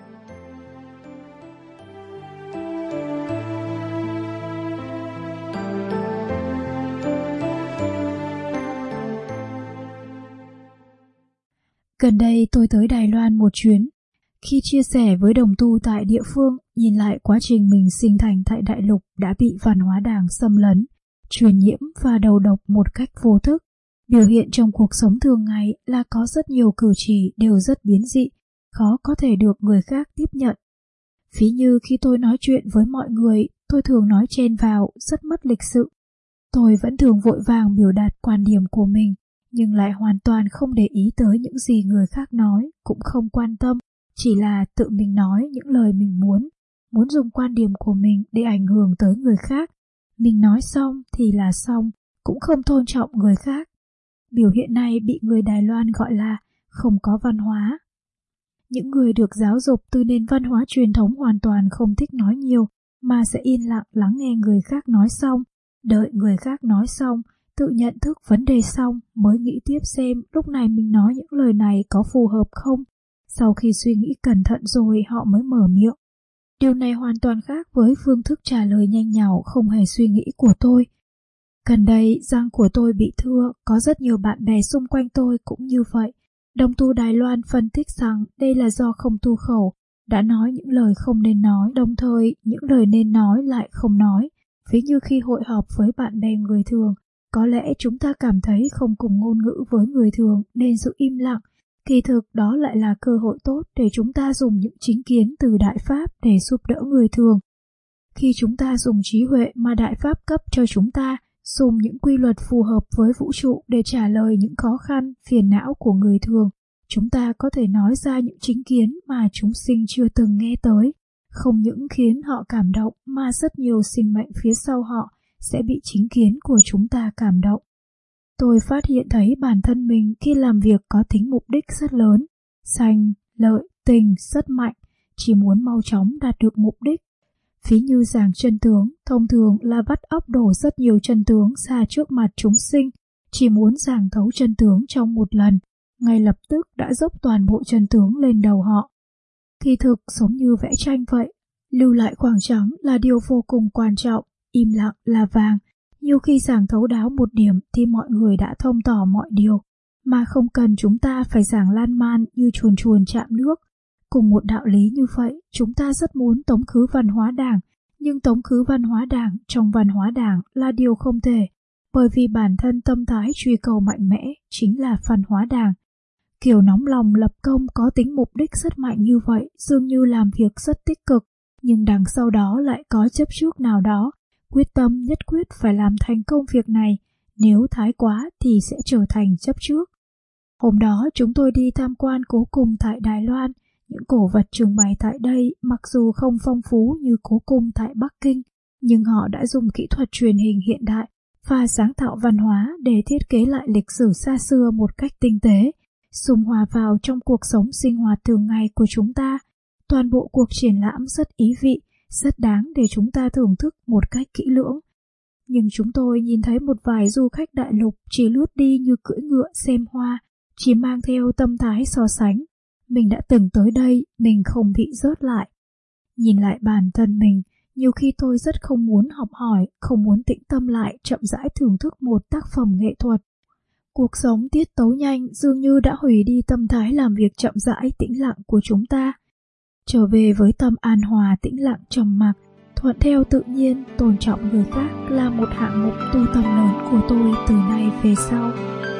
Gần đây tôi tới Đài Loan một chuyến. Khi chia sẻ với đồng tu tại địa phương, nhìn lại quá trình mình sinh thành tại Đại Lục đã bị văn hóa Đảng xâm lấn, truyền nhiễm và đầu độc một cách vô thức. Biểu hiện trong cuộc sống thường ngày là có rất nhiều cử chỉ đều rất biến dị, khó có thể được người khác tiếp nhận. Ví như khi tôi nói chuyện với mọi người, tôi thường nói chen vào, rất mất lịch sự. Tôi vẫn thường vội vàng biểu đạt quan điểm của mình, nhưng lại hoàn toàn không để ý tới những gì người khác nói, cũng không quan tâm, chỉ là tự mình nói những lời mình muốn dùng quan điểm của mình để ảnh hưởng tới người khác. Mình nói xong thì là xong, cũng không tôn trọng người khác. Biểu hiện này bị người Đài Loan gọi là không có văn hóa. Những người được giáo dục từ nền văn hóa truyền thống hoàn toàn không thích nói nhiều, mà sẽ yên lặng lắng nghe người khác nói xong, đợi người khác nói xong, tự nhận thức vấn đề xong mới nghĩ tiếp xem lúc này mình nói những lời này có phù hợp không. Sau khi suy nghĩ cẩn thận rồi họ mới mở miệng. Điều này hoàn toàn khác với phương thức trả lời nhanh nhảu không hề suy nghĩ của tôi. Gần đây răng của tôi bị thưa, có rất nhiều bạn bè xung quanh tôi cũng như vậy. Đồng tu Đài Loan phân tích rằng đây là do không tu khẩu, đã nói những lời không nên nói, đồng thời những lời nên nói lại không nói. Ví như khi hội họp với bạn bè người thường, có lẽ chúng ta cảm thấy không cùng ngôn ngữ với người thường nên giữ im lặng. Kỳ thực đó lại là cơ hội tốt để chúng ta dùng những chính kiến từ Đại Pháp để giúp đỡ người thường. Khi chúng ta dùng trí huệ mà Đại Pháp cấp cho chúng ta, dùng những quy luật phù hợp với vũ trụ để trả lời những khó khăn, phiền não của người thường, chúng ta có thể nói ra những chính kiến mà chúng sinh chưa từng nghe tới. Không những khiến họ cảm động mà rất nhiều sinh mệnh phía sau họ sẽ bị chính kiến của chúng ta cảm động. Tôi phát hiện thấy bản thân mình khi làm việc có tính mục đích rất lớn, sanh, lợi, tình rất mạnh, chỉ muốn mau chóng đạt được mục đích. Ví như giảng chân tướng, thông thường là vắt óc đổ rất nhiều chân tướng ra trước mặt chúng sinh, chỉ muốn giảng thấu chân tướng trong một lần, ngay lập tức đã dốc toàn bộ chân tướng lên đầu họ. Kỳ thực giống như vẽ tranh vậy, lưu lại khoảng trắng là điều vô cùng quan trọng, im lặng là vàng. Nhiều khi giảng thấu đáo một điểm thì mọi người đã thông tỏ mọi điều, mà không cần chúng ta phải giảng lan man như chuồn chuồn chạm nước. Cùng một đạo lý như vậy, chúng ta rất muốn tống khứ văn hóa Đảng, nhưng tống khứ văn hóa Đảng trong văn hóa Đảng là điều không thể, bởi vì bản thân tâm thái truy cầu mạnh mẽ chính là văn hóa Đảng. Kiểu nóng lòng lập công có tính mục đích rất mạnh như vậy dường như làm việc rất tích cực, nhưng đằng sau đó lại có chấp trước nào đó, quyết tâm nhất quyết phải làm thành công việc này, nếu thái quá thì sẽ trở thành chấp trước. Hôm đó chúng tôi đi tham quan cố cung tại Đài Loan. Những cổ vật trưng bày tại đây mặc dù không phong phú như cố cung tại Bắc Kinh, nhưng họ đã dùng kỹ thuật truyền hình hiện đại và sáng tạo văn hóa để thiết kế lại lịch sử xa xưa một cách tinh tế, xung hòa vào trong cuộc sống sinh hoạt thường ngày của chúng ta. Toàn bộ cuộc triển lãm rất ý vị, rất đáng để chúng ta thưởng thức một cách kỹ lưỡng. Nhưng chúng tôi nhìn thấy một vài du khách Đại Lục chỉ lướt đi như cưỡi ngựa xem hoa, chỉ mang theo tâm thái so sánh. Mình đã từng tới đây, mình không bị rớt lại. Nhìn lại bản thân mình, nhiều khi tôi rất không muốn học hỏi, không muốn tĩnh tâm lại chậm rãi thưởng thức một tác phẩm nghệ thuật. Cuộc sống tiết tấu nhanh dường như đã hủy đi tâm thái làm việc chậm rãi tĩnh lặng của chúng ta. Trở về với tâm an hòa tĩnh lặng trầm mặc, thuận theo tự nhiên, tôn trọng người khác là một hạng mục tu tâm lớn của tôi từ nay về sau.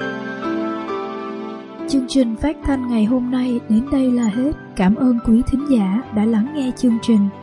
Chương trình phát thanh ngày hôm nay đến đây là hết. Cảm ơn quý thính giả đã lắng nghe chương trình.